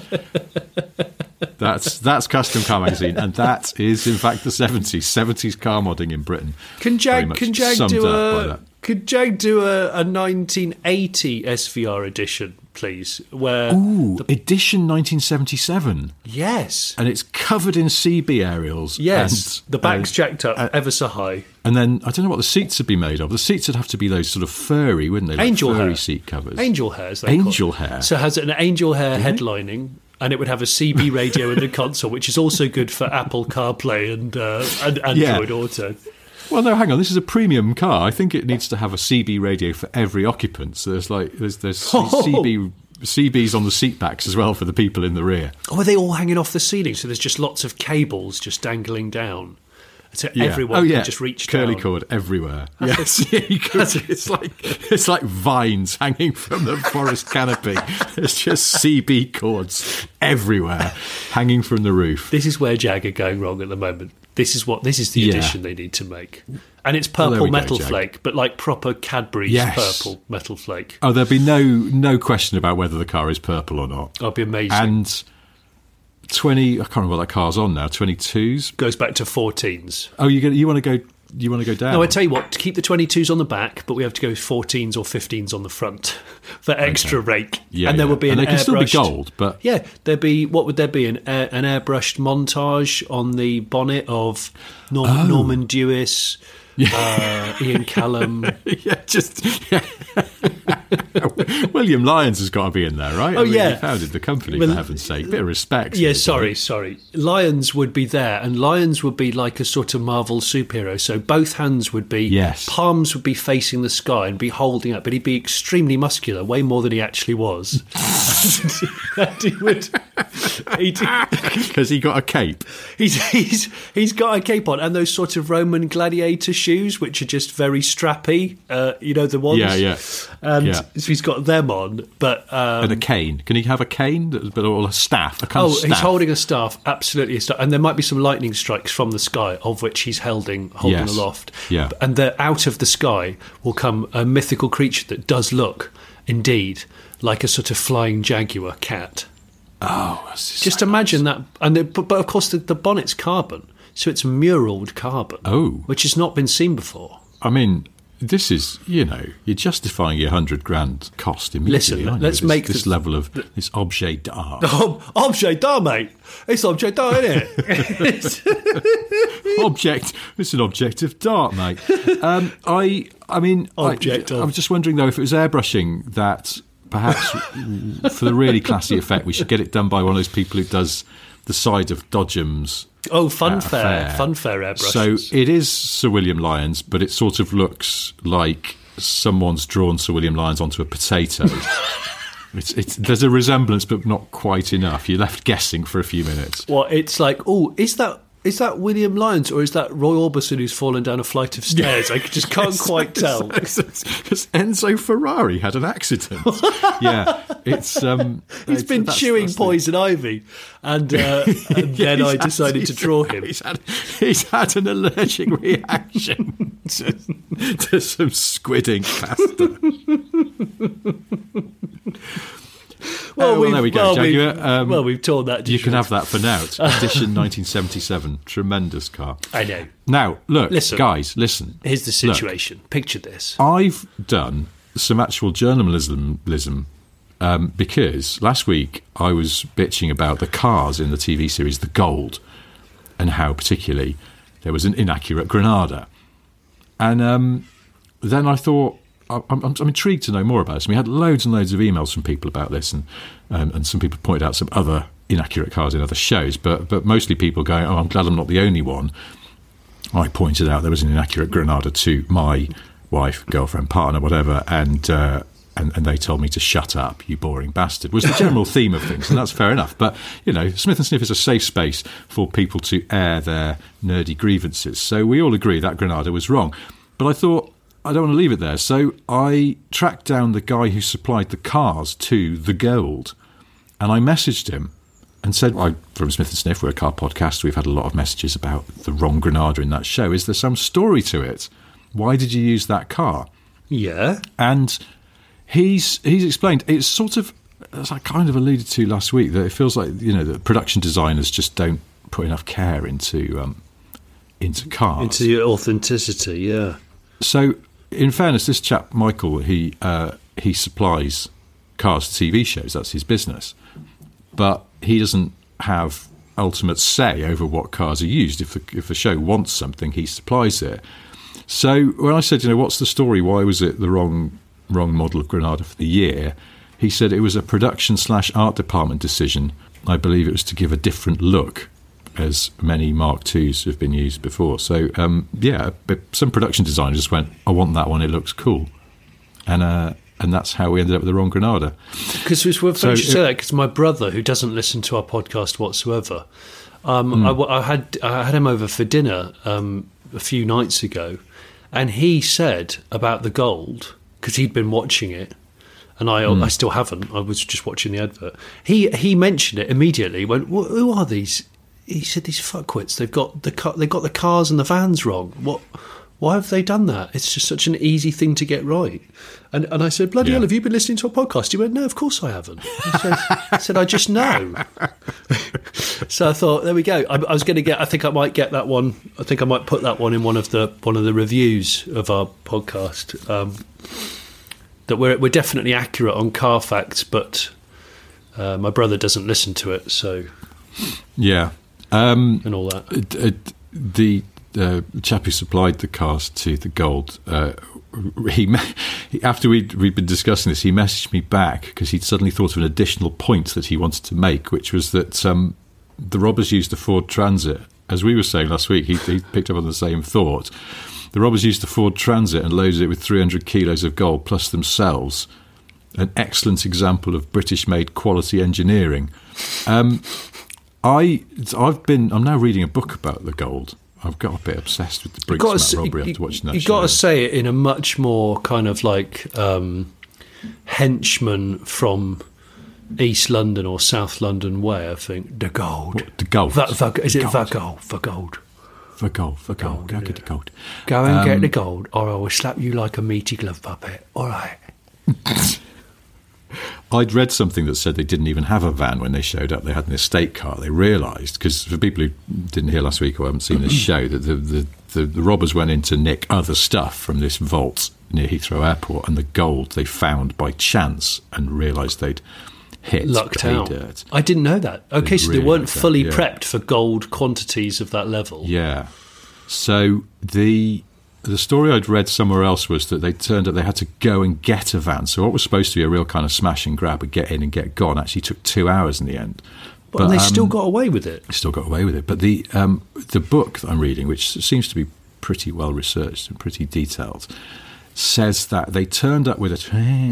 That's that's Custom Car magazine, and that is in fact the seventies. Seventies car modding in Britain. Can Very Jag much can Jag summed do up by a that. could Jag do a, a nineteen eighty S V R edition, please? Where Ooh, edition nineteen seventy-seven, yes, and it's covered in C B aerials. yes, and, the back's uh, jacked up uh, ever so high. And then I don't know what the seats would be made of. The seats would have to be those sort of furry, wouldn't they? Like Angel furry hair. seat covers. Angel hairs. They Angel call it. hair. So it has an angel hair headlining, and it would have a C B radio in the console, which is also good for Apple CarPlay and, uh, and Android Yeah. Auto. Well, no, hang on. This is a premium car. I think it needs to have a C B radio for every occupant. So there's like there's there's Oh. C B C Bs on the seat backs as well for the people in the rear. Oh, are they all hanging off the ceiling? So there's just lots of cables just dangling down. So Yeah. everyone oh, yeah. can just reach curly down. cord everywhere. Yes, yeah, you could, it's like it's like vines hanging from the forest canopy. There's just C B cords everywhere hanging from the roof. This is where Jag are going wrong at the moment. This is what this is the Yeah. edition they need to make, and it's Well, there purple we go, metal Jag. flake, but like proper Cadbury's Yes. purple metal flake. Oh, there'd be no no question about whether the car is purple or not. That'd be amazing. And twenty, I can't remember what that car's on now. Twenty twos. Goes back to fourteens. Oh, you get, you want to go you want to go down? No, I tell you what, to keep the twenty-twos on the back, but we have to go fourteens or fifteens on the front for extra Okay. rake. Yeah, and there yeah. would be And an they can still be airbrushed- gold, but- yeah, there'd be what would there be an air, an airbrushed montage on the bonnet of Norm, Oh. Norman Dewis, uh, Ian Callum. yeah, just yeah. William Lyons has got to be in there, right? Oh, I mean, yeah. he founded the company, Well, for heaven's sake. Bit of respect. Yeah, here, sorry, John. sorry. Lions would be there, and Lions would be like a sort of Marvel superhero. So both hands would be, Yes. palms would be facing the sky and be holding up, but he'd be extremely muscular, way more than he actually was. and he would, he'd, Because he got a cape. he's he's he's got a cape on and those sort of Roman gladiator shoes, which are just very strappy. Uh, you know the ones. Yeah, yeah. And Yeah. so he's got them on, but um, And a cane. Can he have a cane? That- But or a staff? A kind Oh, of staff? he's holding a staff, absolutely a staff. And there might be some lightning strikes from the sky, of which he's holding, holding Yes. aloft. Yeah. And the, out of the sky will come a mythical creature that does look, indeed, like a sort of flying jaguar cat. Oh, this is Just so imagine nice. that. And the, but, but of course, the, the bonnet's carbon, so it's muralled carbon, Oh. which has not been seen before. I mean, this is, you know, you're justifying your hundred grand cost immediately. Listen, aren't you? let's this, make this the- level of this objet d'art. Oh, objet d'art, mate. It's objet d'art, isn't it? object. It's an object of dart, mate. Um, I, I mean, Object I, of- I'm just wondering though if it was airbrushing that perhaps for the really classy effect, we should get it done by one of those people who does the side of Dodgems. Oh, at a funfair. fair. Funfair airbrushes. So it is Sir William Lyons, but it sort of looks like someone's drawn Sir William Lyons onto a potato. It's, it's, there's a resemblance, but not quite enough. You're left guessing for a few minutes. Well, it's like, oh, is that is that William Lyons or is that Roy Orbison who's fallen down a flight of stairs? I just can't quite tell. Because Enzo Ferrari had an accident. Yeah, it's um, He's it's- been that's- chewing that's the- poison ivy, and, uh, and Yeah, then I he's had- decided to he's- draw him. He's had, he's had an allergic reaction to, to some squid ink pasta. Well, Oh, well, we've- there we go, well, Jaguar. we've- Um, well, we've torn that. to You can shreds. have that for now. It's edition nineteen seventy-seven. Tremendous car. I know. Now, look, Listen. guys, listen. Here's the Look, situation. Picture this. I've done some actual journalism um, because last week I was bitching about the cars in the T V series The Gold and how particularly there was an inaccurate Granada. And um, then I thought, I- I'm, I'm intrigued to know more about this. And we had loads and loads of emails from people about this, and um, and some people pointed out some other inaccurate cars in other shows, but but mostly people going, oh, I'm glad I'm not the only one. I pointed out there was an inaccurate Granada to my wife, girlfriend, partner, whatever, and, uh, and and they told me to shut up, you boring bastard, was the general theme of things, and that's fair enough. But, you know, Smith and Sniff is a safe space for people to air their nerdy grievances. So we all agree that Granada was wrong. But I thought, I don't want to leave it there. So I tracked down the guy who supplied the cars to The Gold, and I messaged him and said, I, from Smith and Sniff, we're a car podcast, we've had a lot of messages about the wrong Granada in that show. Is there some story to it? Why did you use that car? Yeah. And he's he's explained, it's sort of, as I kind of alluded to last week, that it feels like, you know, that production designers just don't put enough care into um, into cars. Into the authenticity, yeah. So, in fairness, this chap, Michael, he uh, he supplies cars to T V shows. That's his business. But he doesn't have ultimate say over what cars are used. If the, if the show wants something, he supplies it. So when I said, you know, what's the story? Why was it the wrong wrong model of Granada for the year? He said it was a production slash art department decision. I believe it was to give a different look, as many Mark twos have been used before. So, um, yeah, but some production designers just went, I want that one, it looks cool. And uh, and that's how we ended up with the wrong Granada. Because it's well, So funny you it- say that, because my brother, who doesn't listen to our podcast whatsoever, um, I, I had I had him over for dinner um, a few nights ago, and he said about the Gold, because he'd been watching it, and I I still haven't. I was just watching the advert. He he mentioned it immediately. Went, "Wh- who are these? He said these fuckwits. They've got the car, they've got the cars and the vans wrong. What Why have they done that? It's just such an easy thing to get right. And and I said, bloody Yeah. hell, have you been listening to a podcast? He went, no, of course I haven't. I said, I, said, I just know. So I thought, there we go. I, I was going to get, I think I might get that one. I think I might put that one in one of the one of the reviews of our podcast. Um, that we're we're definitely accurate on car facts, but uh, my brother doesn't listen to it, so Yeah. Um, and all that. it- it- the uh, chap who supplied the cars to the Gold, uh, he, me- he after we'd, we'd been discussing this, he messaged me back because he'd suddenly thought of an additional point that he wanted to make, which was that um, the robbers used the Ford Transit. As we were saying last week, he, he picked up on the same thought. The robbers used the Ford Transit and loaded it with three hundred kilos of gold plus themselves. An excellent example of British-made quality engineering. Um, I, I've been. I'm now reading a book about the gold. I've got a bit obsessed with the You've got Brinksmat to, robbery you, after watching that You've show. got to say it in a much more kind of like um, henchman from East London or South London way, I think. The gold. What, the gold. Va, va, is The it gold. the gold? The gold. For gold, for gold. Go get the gold. Go and get Um, the gold, or I will slap you like a meaty glove puppet. All right. I'd read something that said they didn't even have a van when they showed up. They had an estate car. They realised, because for people who didn't hear last week or haven't seen this show, that the, the, the, the robbers went in to nick other stuff from this vault near Heathrow Airport, and the gold they found by chance and realised they'd hit Lucked pay out. dirt. I didn't know that. Okay, They so really they weren't lucked out, fully yeah. prepped for gold quantities of that level. Yeah. So the the story I'd read somewhere else was that they turned up, they had to go and get a van. So what was supposed to be a real kind of smash and grab, a get in and get gone, actually took two hours in the end. But, and they um, still got away with it. still got away with it. But the um, the book that I'm reading, which seems to be pretty well researched and pretty detailed, says that they turned up with a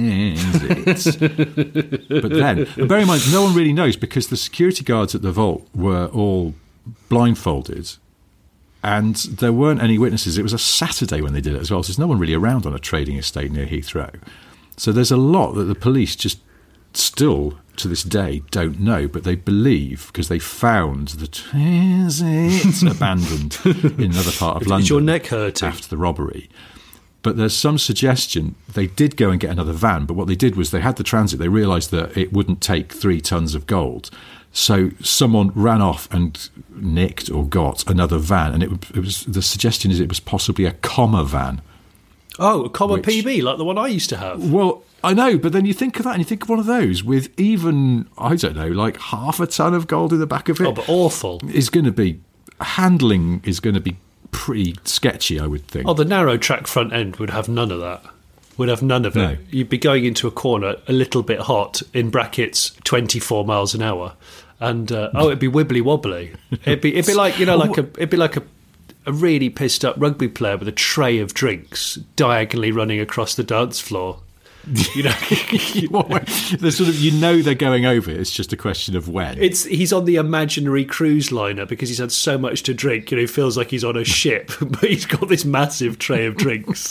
transit. But then, and bear in mind, no one really knows because the security guards at the vault were all blindfolded and there weren't any witnesses. It was a Saturday when they did it as well, so there's no one really around on a trading estate near Heathrow. So there's a lot that the police just still, to this day, don't know, but they believe because they found the transit abandoned in another part of London. Is your neck hurting? After the robbery. But there's some suggestion they did go and get another van, but what they did was they had the transit, they realised that it wouldn't take three tons of gold. So someone ran off and nicked or got another van, and it, it was the suggestion is it was possibly a comma van. Oh, a comma Which- P B, like the one I used to have. Well, I know, but then you think of that and you think of one of those with even, I don't know, like half a ton of gold in the back of it. Oh, but awful. Is going to be, handling is going to be pretty sketchy, I would think. Oh, the narrow track front end would have none of that. Would have none of it. No. You'd be going into a corner a little bit hot, in brackets, twenty-four miles an hour. And, uh, oh, it'd be wibbly wobbly. It'd be, it'd be like, you know, like a, it'd be like a, a really pissed up rugby player with a tray of drinks diagonally running across the dance floor. You know, They're sort of, you know, they're going over. It's just a question of when. it's he's on the imaginary cruise liner because he's had so much to drink. You know, he feels like he's on a ship, but he's got this massive tray of drinks.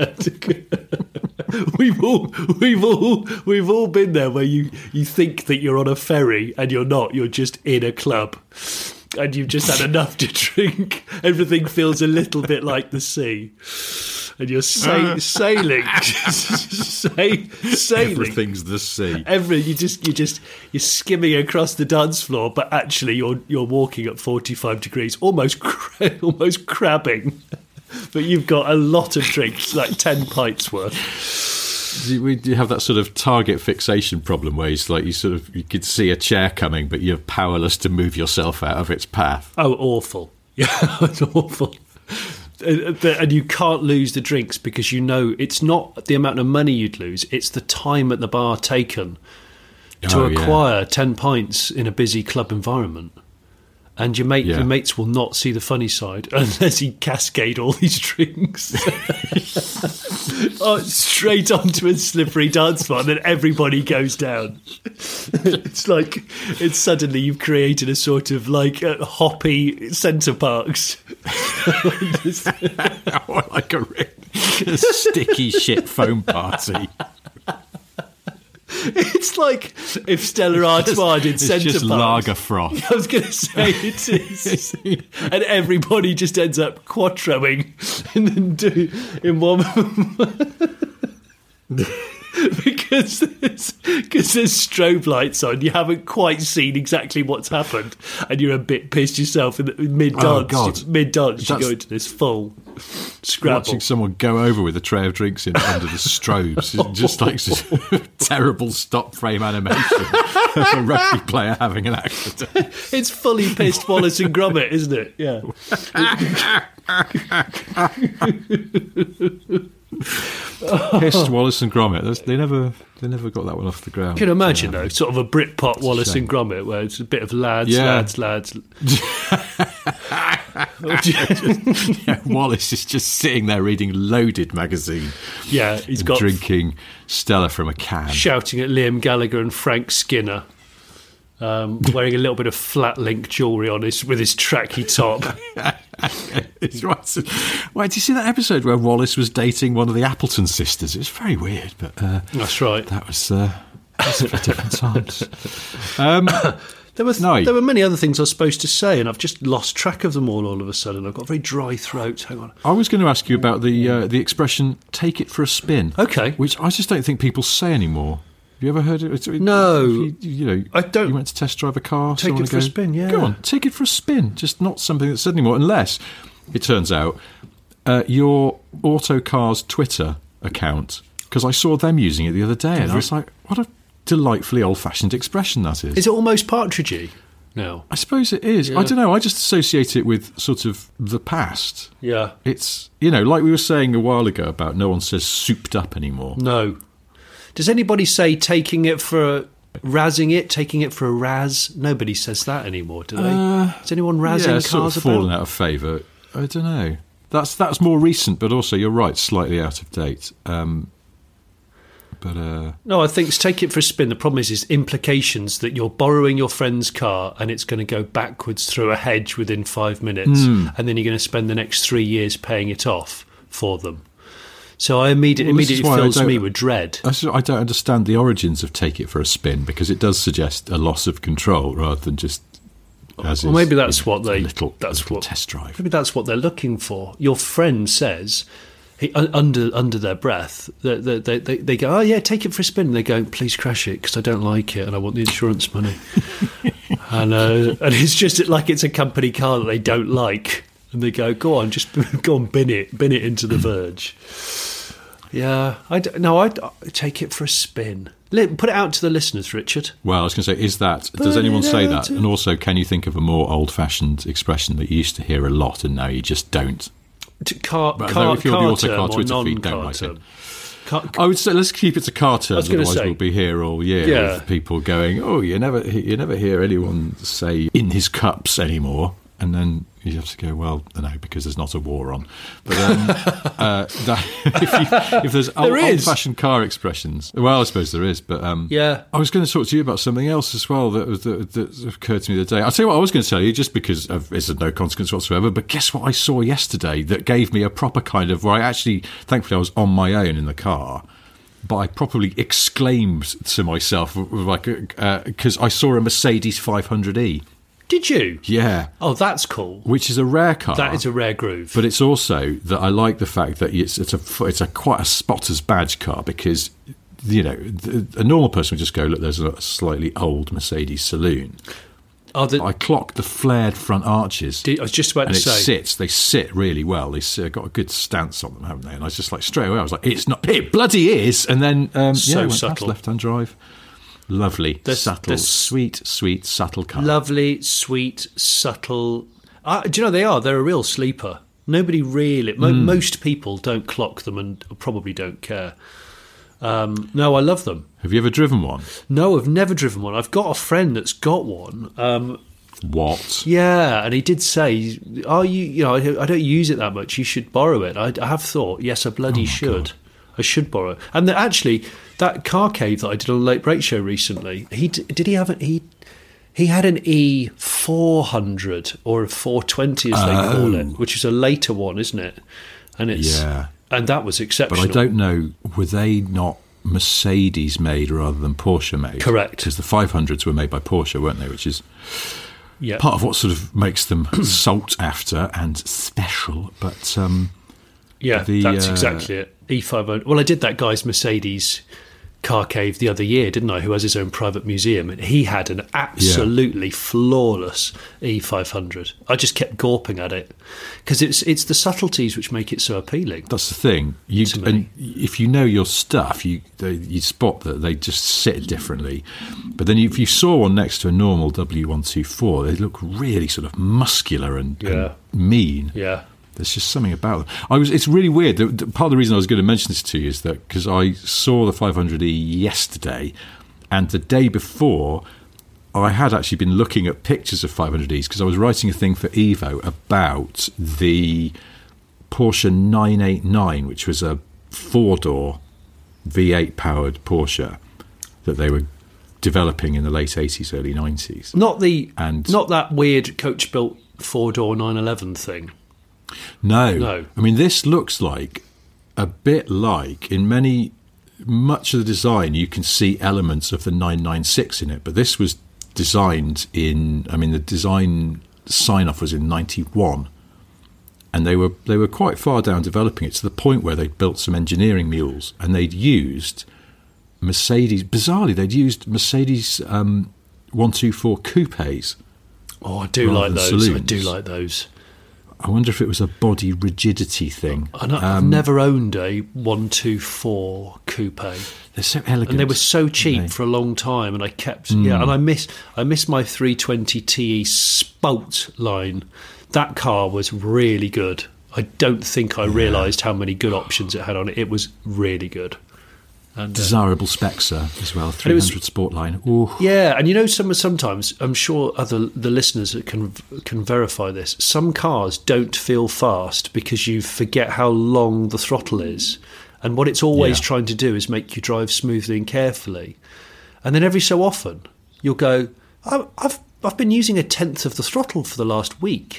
we've all, we've all, we've all been there where you you think that you're on a ferry and you're not. You're just in a club. And you've just had enough to drink. Everything feels a little bit like the sea. And you're sa- sailing, Sa- sailing. Everything's the sea. Every you just you just you're skimming across the dance floor, but actually you're you're walking at forty-five degrees, almost cra- almost crabbing. But you've got a lot of drinks, like ten pints worth. We do have that sort of target fixation problem where it's like you sort of you could see a chair coming, but you're powerless to move yourself out of its path. Oh, awful! Yeah, it's awful. And you can't lose the drinks because you know it's not the amount of money you'd lose; it's the time at the bar taken to Oh, yeah. acquire ten pints in a busy club environment. And your mate, Yeah. your mates will not see the funny side unless you cascade all these drinks oh, straight onto a slippery dance floor, and then everybody goes down. It's like it's suddenly you've created a sort of like a hoppy Centre Parks, Like a, a sticky shit foam party. It's like if Stella Artois did It's Centre just Parks. lager froth. I was going to say it is. And everybody just ends up quattroing and then do in one. Because there's, because there's strobe lights on, you haven't quite seen exactly what's happened, and you're a bit pissed yourself in the mid dance. Oh, God. Mid dance, you That's- go into this full scrabble. Watching someone go over with a tray of drinks in under the strobes is just like terrible stop frame animation of a rugby player having an accident. It's fully pissed Wallace and Gromit, isn't it? Yeah. Pissed Wallace and Gromit. That's, they never, they never got that one off the ground. You can imagine, though, sort of a Britpop Wallace and Gromit, where it's a bit of lads, Yeah. lads, lads. Yeah, Wallace is just sitting there reading Loaded magazine, Yeah, he's and got drinking Stella from a can. shouting at Liam Gallagher and Frank Skinner, um, wearing a little bit of flat link jewellery on his with his tracky top. It's right. Wait, did you see that episode where Wallace was dating one of the Appleton sisters? It was very weird, but uh, That's right. that was uh, that's for different times. Um, There were th- No. there were many other things I was supposed to say, and I've just lost track of them all. All of a sudden, I've got a very dry throat. Hang on. I was going to ask you about the uh, the expression "take it for a spin," Okay. which I just don't think people say anymore. Have you ever heard it? It's- No. you, you know, I don't- You went to test drive a car. Take someone it for a goes, spin, yeah. Go on, take it for a spin. Just not something that's said anymore, unless it turns out uh, your Autocars Twitter account, because I saw them using it the other day, and I was like, what a delightfully old-fashioned expression that is. Is it almost partridgey now? I suppose it is. Yeah. I don't know. I just associate it with sort of the past. Yeah. It's, you know, like we were saying a while ago about no one says souped up anymore. No. Does anybody say taking it for a, razzing it, taking it for a razz? Nobody says that anymore, do they? Uh, Is anyone razzing yeah, cars sort of about? fallen out of favour. I don't know. That's that's more recent, but also you're right, slightly out of date. Um, but uh, No, I think it's take it for a spin. The problem is, is implications that you're borrowing your friend's car and it's going to go backwards through a hedge within five minutes, Hmm. and then you're going to spend the next three years paying it off for them. So I immediately, Well, this is immediately why I fills don't- me with dread. I, sort of- I don't understand the origins of take it for a spin, because it does suggest a loss of control rather than just. As Well, is, maybe that's you know, what they- a little, that's little what- test drive. Maybe that's what they're looking for. Your friend says, he, un- under under their breath, they, they, they, they, they go, oh, yeah, take it for a spin. And they go, please crash it because I don't like it and I want the insurance money. and uh, and it's just like it's a company car that they don't like. And they go, go on, just go on, bin it, bin it into the verge. Yeah, I d- no, I'd I'd take it for a spin. Li- Put it out to the listeners, Richard. Well, I was going to say, is that, does Put anyone it say out that? to- And also, can you think of a more old-fashioned expression that you used to hear a lot and now you just don't? To car, But car, if you're the car Autocar term or Twitter feed, don't non-car like it. term. Car, I would say let's keep it to car terms, was gonna otherwise say- we'll be here all year Yeah. with people going, oh, you never you never hear anyone say in his cups anymore. And then you have to go, well, no, because there's not a war on. But um, uh, that, if, you, if there's old, There is. old-fashioned car expressions, well, I suppose there is. But um, Yeah. I was going to talk to you about something else as well that, was, that, that occurred to me the other day. I'll tell you what I was going to tell you, just because of, it's of no consequence whatsoever. But guess what I saw yesterday that gave me a proper kind of, where I actually, thankfully, I was on my own in the car. But I probably exclaimed to myself, like, because uh, I saw a Mercedes five hundred E. Did you? Yeah. Oh, that's cool. Which is a rare car. That is a rare groove. But it's also that I like the fact that it's it's a it's a quite a spotter's badge car, because you know the, a normal person would just go, look, there's a slightly old Mercedes saloon. oh, the, I clocked the flared front arches. did- I was just about and to it say. sits. They sit really well. They sit, got a good stance on them, haven't they? And I was just like straight away. I was like, "It's not. It bloody is!" And then um, So yeah, I went subtle. past left-hand drive. Lovely, This- subtle, this- sweet, sweet, subtle car. Lovely, sweet, subtle. Uh, do you know they are? They're a real sleeper. Nobody really. Mo- Hmm. Most people don't clock them and probably don't care. Um, no, I love them. Have you ever driven one? No, I've never driven one. I've got a friend that's got one. Um, What? yeah, and he did say, "Are you? You know, I, I don't use it that much. You should borrow it." I, I have thought, yes, I bloody Oh should. I should borrow it. And the, actually, that car cave that I did on the Late Break Show recently, he d- did he have an he he had an E four hundred or a four twenty as they call it, which is a later one, isn't it? And it's Yeah. and that was But exceptional. I don't know, were they not Mercedes made rather than Porsche made. Correct. Because the five hundreds were made by Porsche, weren't they? Which is yep. part of what sort of makes them sought after and special. But um, yeah, the, that's uh, exactly it. E five hundred. Well, I did that guy's Mercedes car cave the other year, didn't I, who has his own private museum, and he had an absolutely yeah. flawless E five hundred. I just kept gawping at it because it's it's the subtleties which make it so appealing. That's the thing. You and if you know your stuff, you they, you spot that they just sit differently. But then if you saw one next to a normal W one twenty-four, they look really sort of muscular and, yeah. and mean. Yeah. There's just something about them. I was. It's really weird. The, the, part of the reason I was going to mention this to you is that because I saw the five hundred E yesterday, and the day before, I had actually been looking at pictures of five hundred Es because I was writing a thing for Evo about the Porsche nine eighty-nine, which was a four-door V eight powered Porsche that they were developing in the late eighties, early nineties. Not the and not that weird coach-built four-door nine eleven thing. No. No. I mean, this looks like a bit like, in many, much of the design, you can see elements of the nine ninety-six in it, but this was designed in, I mean, the design sign-off was in ninety-one, and they were they were quite far down developing it to the point where they'd built some engineering mules, and they'd used Mercedes, bizarrely, they'd used Mercedes um, one twenty-four coupes. Oh, I do like those. Saloons. I do like those. I wonder if it was a body rigidity thing. I know, I've um, never owned a one twenty-four coupe. They're so elegant, and they were so cheap for a long time. And I kept, mm. yeah, and I miss, I miss my three twenty T E Spalt line. That car was really good. I don't think I yeah. realised how many good options it had on it. It was really good. And, uh, desirable Spexer as well, three hundred was, Sportline. Ooh. Yeah, and you know, some sometimes I'm sure other the listeners can can verify this. Some cars don't feel fast because you forget how long the throttle is, and what it's always yeah. trying to do is make you drive smoothly and carefully. And then every so often you'll go, I've I've been using a tenth of the throttle for the last week.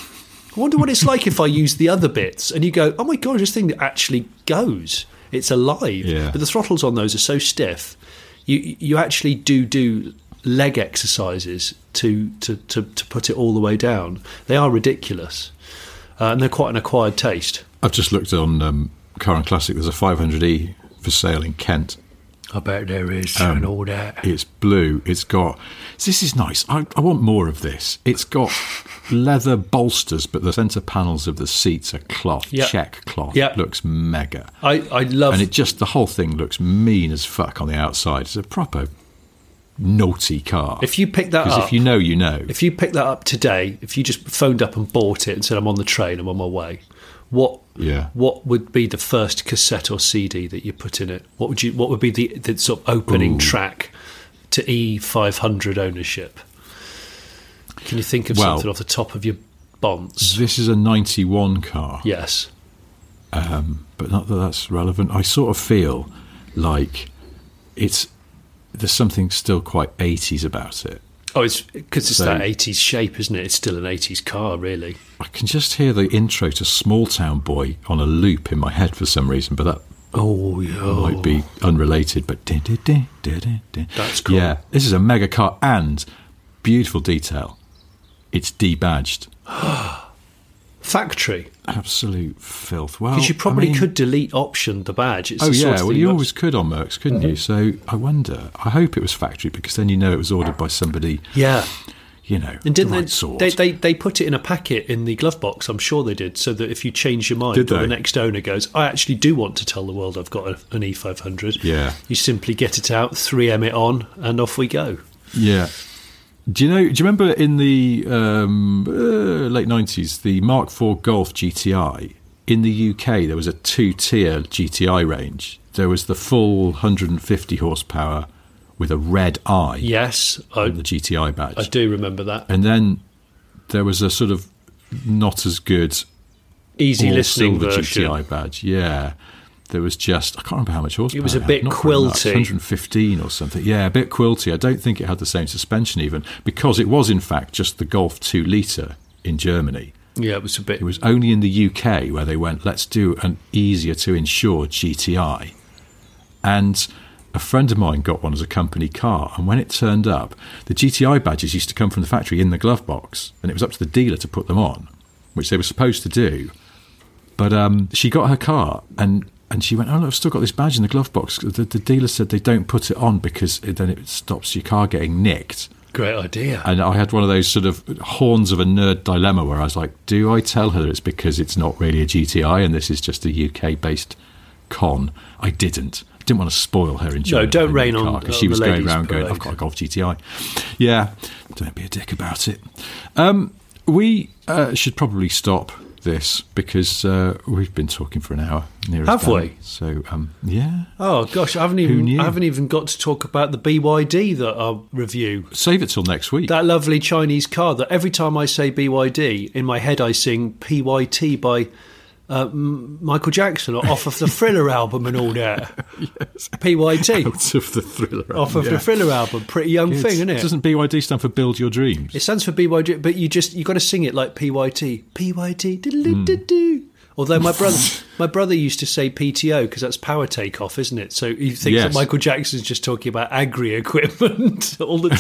I wonder what it's like if I use the other bits. And you go, oh my god, this thing actually goes. It's alive, yeah. but the throttles on those are so stiff. You you actually do do leg exercises to to, to, to put it all the way down. They are ridiculous, uh, and they're quite an acquired taste. I've just looked on um, Car and Classic. There's a five hundred E for sale in Kent. I bet there is, um, and all that. It's blue. It's got... This is nice. I, I want more of this. It's got leather bolsters, but the centre panels of the seats are cloth, yep. check cloth. Yep. Looks mega. I, I love... And it just... The whole thing looks mean as fuck on the outside. It's a proper naughty car. If you pick that up... Because if you know, you know. If you pick that up today, if you just phoned up and bought it and said, I'm on the train, I'm on my way... What yeah. what would be the first cassette or C D that you put in it? What would you what would be the, the sort of opening Ooh. track to E five hundred ownership? Can you think of well, something off the top of your bonds? This is a ninety-one car. Yes. Um, but not that that's relevant. I sort of feel like it's there's something still quite eighties about it. Oh, it's because it's so, that eighties shape, isn't it? It's still an eighties car, really. I can just hear the intro to Small Town Boy on a loop in my head for some reason, but that oh, yeah. might be unrelated. But din, din, din, din, din, din. That's cool. Yeah, this is a mega car and beautiful detail. It's debadged. Factory. Absolute filth. Well, because you probably I mean, could delete option the badge. It's oh the yeah, sort of well thing you you always could on Mercs, couldn't mm-hmm. you? So I wonder. I hope it was factory because then you know it was ordered by somebody. Yeah. You know, and didn't the right they, sort. They, they they put it in a packet in the glove box. I'm sure they did, so that if you change your mind, or the next owner goes, I actually do want to tell the world I've got a, an E five hundred. Yeah. You simply get it out, three M it on, and off we go. Yeah. Do you know? Do you remember in the um, uh, late nineties, the Mark four Golf G T I in the U K? There was a two-tier G T I range. There was the full one hundred fifty horsepower with a red eye. Yes, on I, the G T I badge. I do remember that. And then there was a sort of not as good, easy listening version G T I badge. Yeah. There was just, I can't remember how much horsepower it was a bit Not quilty. one hundred fifteen or something. Yeah, a bit quilty. I don't think it had the same suspension even, because it was in fact just the Golf two litre in Germany. Yeah, it was a bit... It was only in the U K where they went, let's do an easier to insure G T I. And a friend of mine got one as a company car, and when it turned up, the G T I badges used to come from the factory in the glove box, and it was up to the dealer to put them on, which they were supposed to do. But um, she got her car, and, and she went, oh, look, I've still got this badge in the glove box. The, the dealer said they don't put it on because it, then it stops your car getting nicked. Great idea. And I had one of those sort of horns of a nerd dilemma where I was like, do I tell her it's because it's not really a G T I and this is just a U K-based con? I didn't. I didn't want to spoil her enjoyment. No, don't rain on because she was going around going, I've got a Golf G T I. Yeah, don't be a dick about it. Um, we uh, should probably stop this because uh, we've been talking for an hour. Have we? So um, yeah. Oh gosh, I haven't even I haven't even got to talk about the B Y D that I'll review. Save it till next week. That lovely Chinese car that every time I say B Y D in my head I sing P Y T by uh, Michael Jackson off of the Thriller album and all that. Yes. P Y T out of the Thriller album. Off of yeah. the Thriller album. Pretty young Good. thing, isn't it? Doesn't B Y D stand for Build Your Dreams? It stands for B Y D, but you just you got to sing it like P Y T. P Y T. Mm. Although my brother, my brother used to say P T O because that's power takeoff, isn't it? So he thinks yes. that Michael Jackson's just talking about agri equipment all the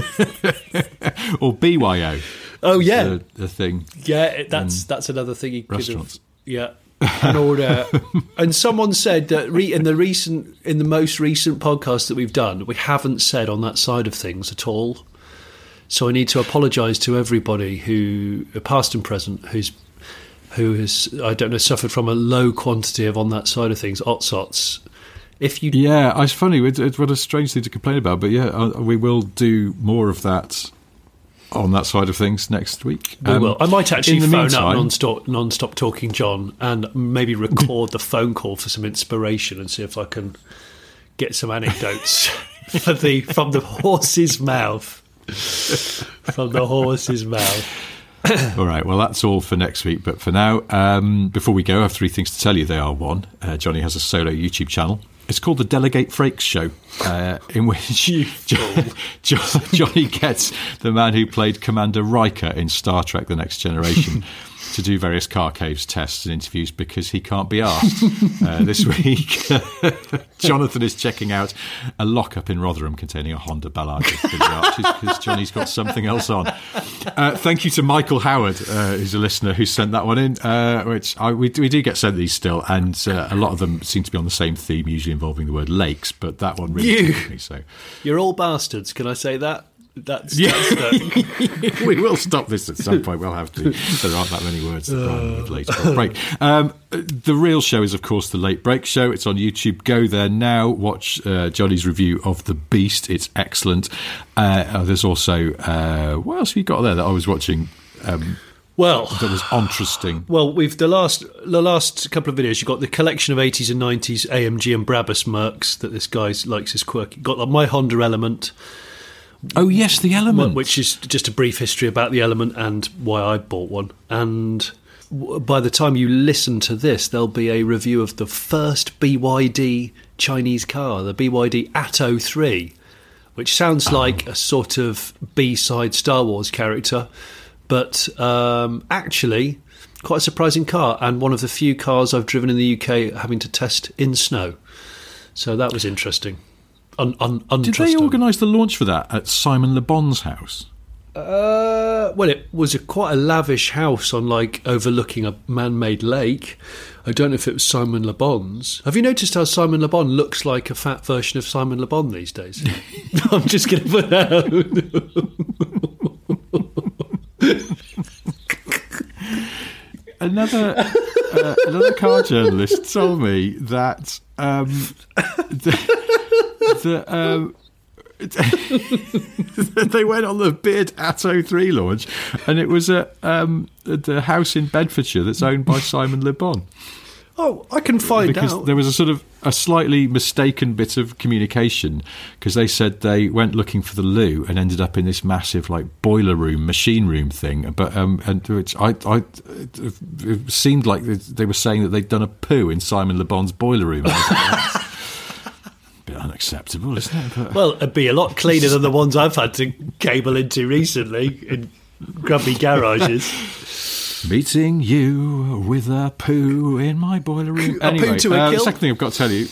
time. Or B Y O. Oh yeah, the, the thing. Yeah, that's that's another thing. He restaurants. Could have, yeah. and all that. And someone said that re- in the recent, in the most recent podcast that we've done, we haven't said on that side of things at all. So I need to apologise to everybody who, past and present, who's who has, I don't know, suffered from a low quantity of on that side of things, O T S O Ts. If you, yeah, it's funny. It's, it's what a strange thing to complain about, but yeah, we will do more of that on that side of things next week. We um, will. I might actually phone meantime, up non-stop, non-stop Talking John and maybe record the phone call for some inspiration and see if I can get some anecdotes for the from the horse's mouth. From the horse's mouth. All right, well, that's all for next week. But for now, um, before we go, I have three things to tell you. They are, one, uh, Johnny has a solo YouTube channel. It's called the Delegate Frakes Show, uh, in which John, John, Johnny gets the man who played Commander Riker in Star Trek The Next Generation to do various car caves tests and interviews because he can't be asked. Uh, this week, Jonathan is checking out a lockup in Rotherham containing a Honda Ballard with Billy Arches because Johnny's got something else on. Uh, thank you to Michael Howard, uh, who's a listener, who sent that one in, uh, which I, we, we do get sent these still, and uh, a lot of them seem to be on the same theme, usually involving the word lakes, but that one really took me. So. You're all bastards, can I say that? That's, yeah. that's the... We will stop this at some point. We'll have to. There aren't that many words to rhyme with late or break. Um, the real show is, of course, the Late Break Show. It's on YouTube. Go there now. Watch uh, Johnny's review of The Beast. It's excellent. Uh, oh, there's also uh, what else have you got there that I was watching? Um, Well, that was interesting. Well, we've the last the last couple of videos. You've got the collection of eighties and nineties A M G and Brabus Mercs that this guy likes his quirky. Got like my Honda Element. Oh yes, the Element, which is just a brief history about the Element and why I bought one. And by the time you listen to this, there'll be a review of the first B Y D Chinese car, the B Y D Atto three, which sounds oh. like a sort of B-side Star Wars character, but um, actually quite a surprising car, and one of the few cars I've driven in the U K having to test in snow. So that was interesting. Un- un- Did they organise the launch for that at Simon Le Bon's house? Uh, well, it was a quite a lavish house on like overlooking a man-made lake. I don't know if it was Simon Le Bon's. Have you noticed how Simon Le Bon looks like a fat version of Simon Le Bon these days? I'm just going to put that out. Another uh, another car journalist told me that um, the, the, um, they went on the Beard Atto three launch, and it was at um, the house in Bedfordshire that's owned by Simon Le Bon. Oh, I can find because out. Because there was a sort of a slightly mistaken bit of communication, because they said they went looking for the loo and ended up in this massive like boiler room, machine room thing. But um, and which I, I, it seemed like they were saying that they'd done a poo in Simon Le Bon's boiler room. A bit unacceptable, isn't it? But, well, it'd be a lot cleaner than the ones I've had to cable into recently in grubby garages. Meeting you with a poo in my boiler room. A anyway, poo to a uh, kill. The second thing I've got to tell you,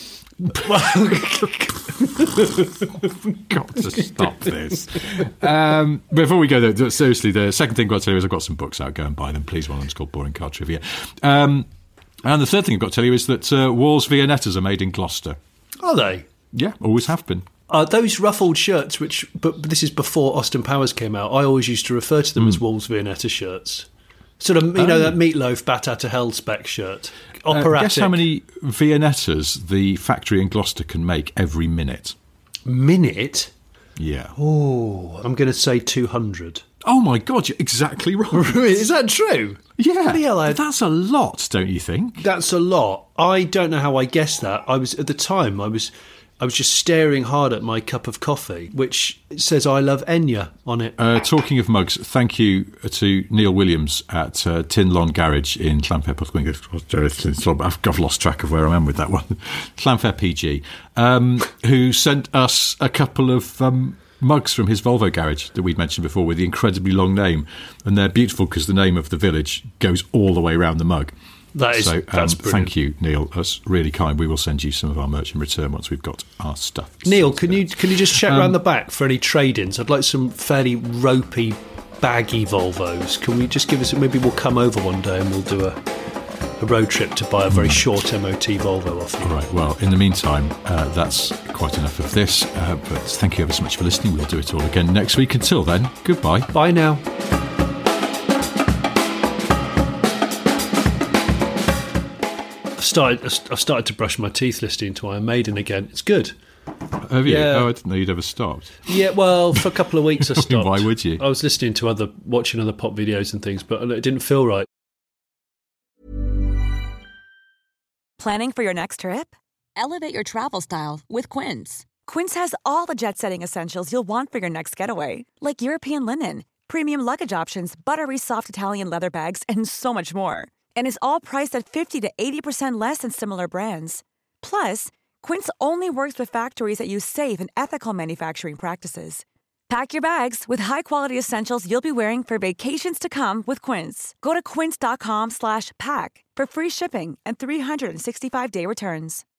Got to stop this. Um, before we go, though, seriously, the second thing I've got to tell you is I've got some books out. Go and buy them, please. One of them's called Boring Card Trivia. Um, and the third thing I've got to tell you is that uh, Wall's Viennettas are made in Gloucester. Are they? Yeah, always have been. Uh, those ruffled shirts, which, but this is before Austin Powers came out, I always used to refer to them mm. as Wall's Viennetta shirts. Sort of, you oh. know, that Meatloaf Bat Out of Hell spec shirt. Operatic. Uh, guess how many Viennettas the factory in Gloucester can make every minute? Minute? Yeah. Oh, I'm going to say two hundred. Oh, my God, you're exactly right. Is that true? Yeah. Hell, I... That's a lot, don't you think? That's a lot. I don't know how I guessed that. I was, at the time, I was... I was just staring hard at my cup of coffee, which says I love Enya on it. Uh, talking of mugs, thank you to Neil Williams at uh, Tin Lawn Garage in Llanfair. I've lost track of where I am with that one. Llanfair P G, um, who sent us a couple of um, mugs from his Volvo garage that we'd mentioned before with the incredibly long name. And they're beautiful because the name of the village goes all the way around the mug. That is, so, um, that's brilliant. Thank you, Neil. That's really kind. We will send you some of our merch in return once we've got our stuff. Neil, can you can you just check um, around the back for any trade-ins? I'd like some fairly ropey, baggy Volvos. Can we just give us? Maybe we'll come over one day and we'll do a, a road trip to buy a very short M O T Volvo off you. All right. Well, in the meantime, uh, that's quite enough of this. Uh, but thank you ever so much for listening. We'll do it all again next week. Until then, goodbye. Bye now. Started, I've started to brush my teeth listening to Iron Maiden again. It's good. Have you? Yeah. Oh, I didn't know you'd ever stopped. Yeah, well, for a couple of weeks I stopped. Why would you? I was listening to other, watching other pop videos and things, but it didn't feel right. Planning for your next trip? Elevate your travel style with Quince. Quince has all the jet-setting essentials you'll want for your next getaway, like European linen, premium luggage options, buttery soft Italian leather bags, and so much more. And is all priced at fifty to eighty percent less than similar brands. Plus, Quince only works with factories that use safe and ethical manufacturing practices. Pack your bags with high-quality essentials you'll be wearing for vacations to come with Quince. Go to quince.com slash pack for free shipping and three sixty-five day returns.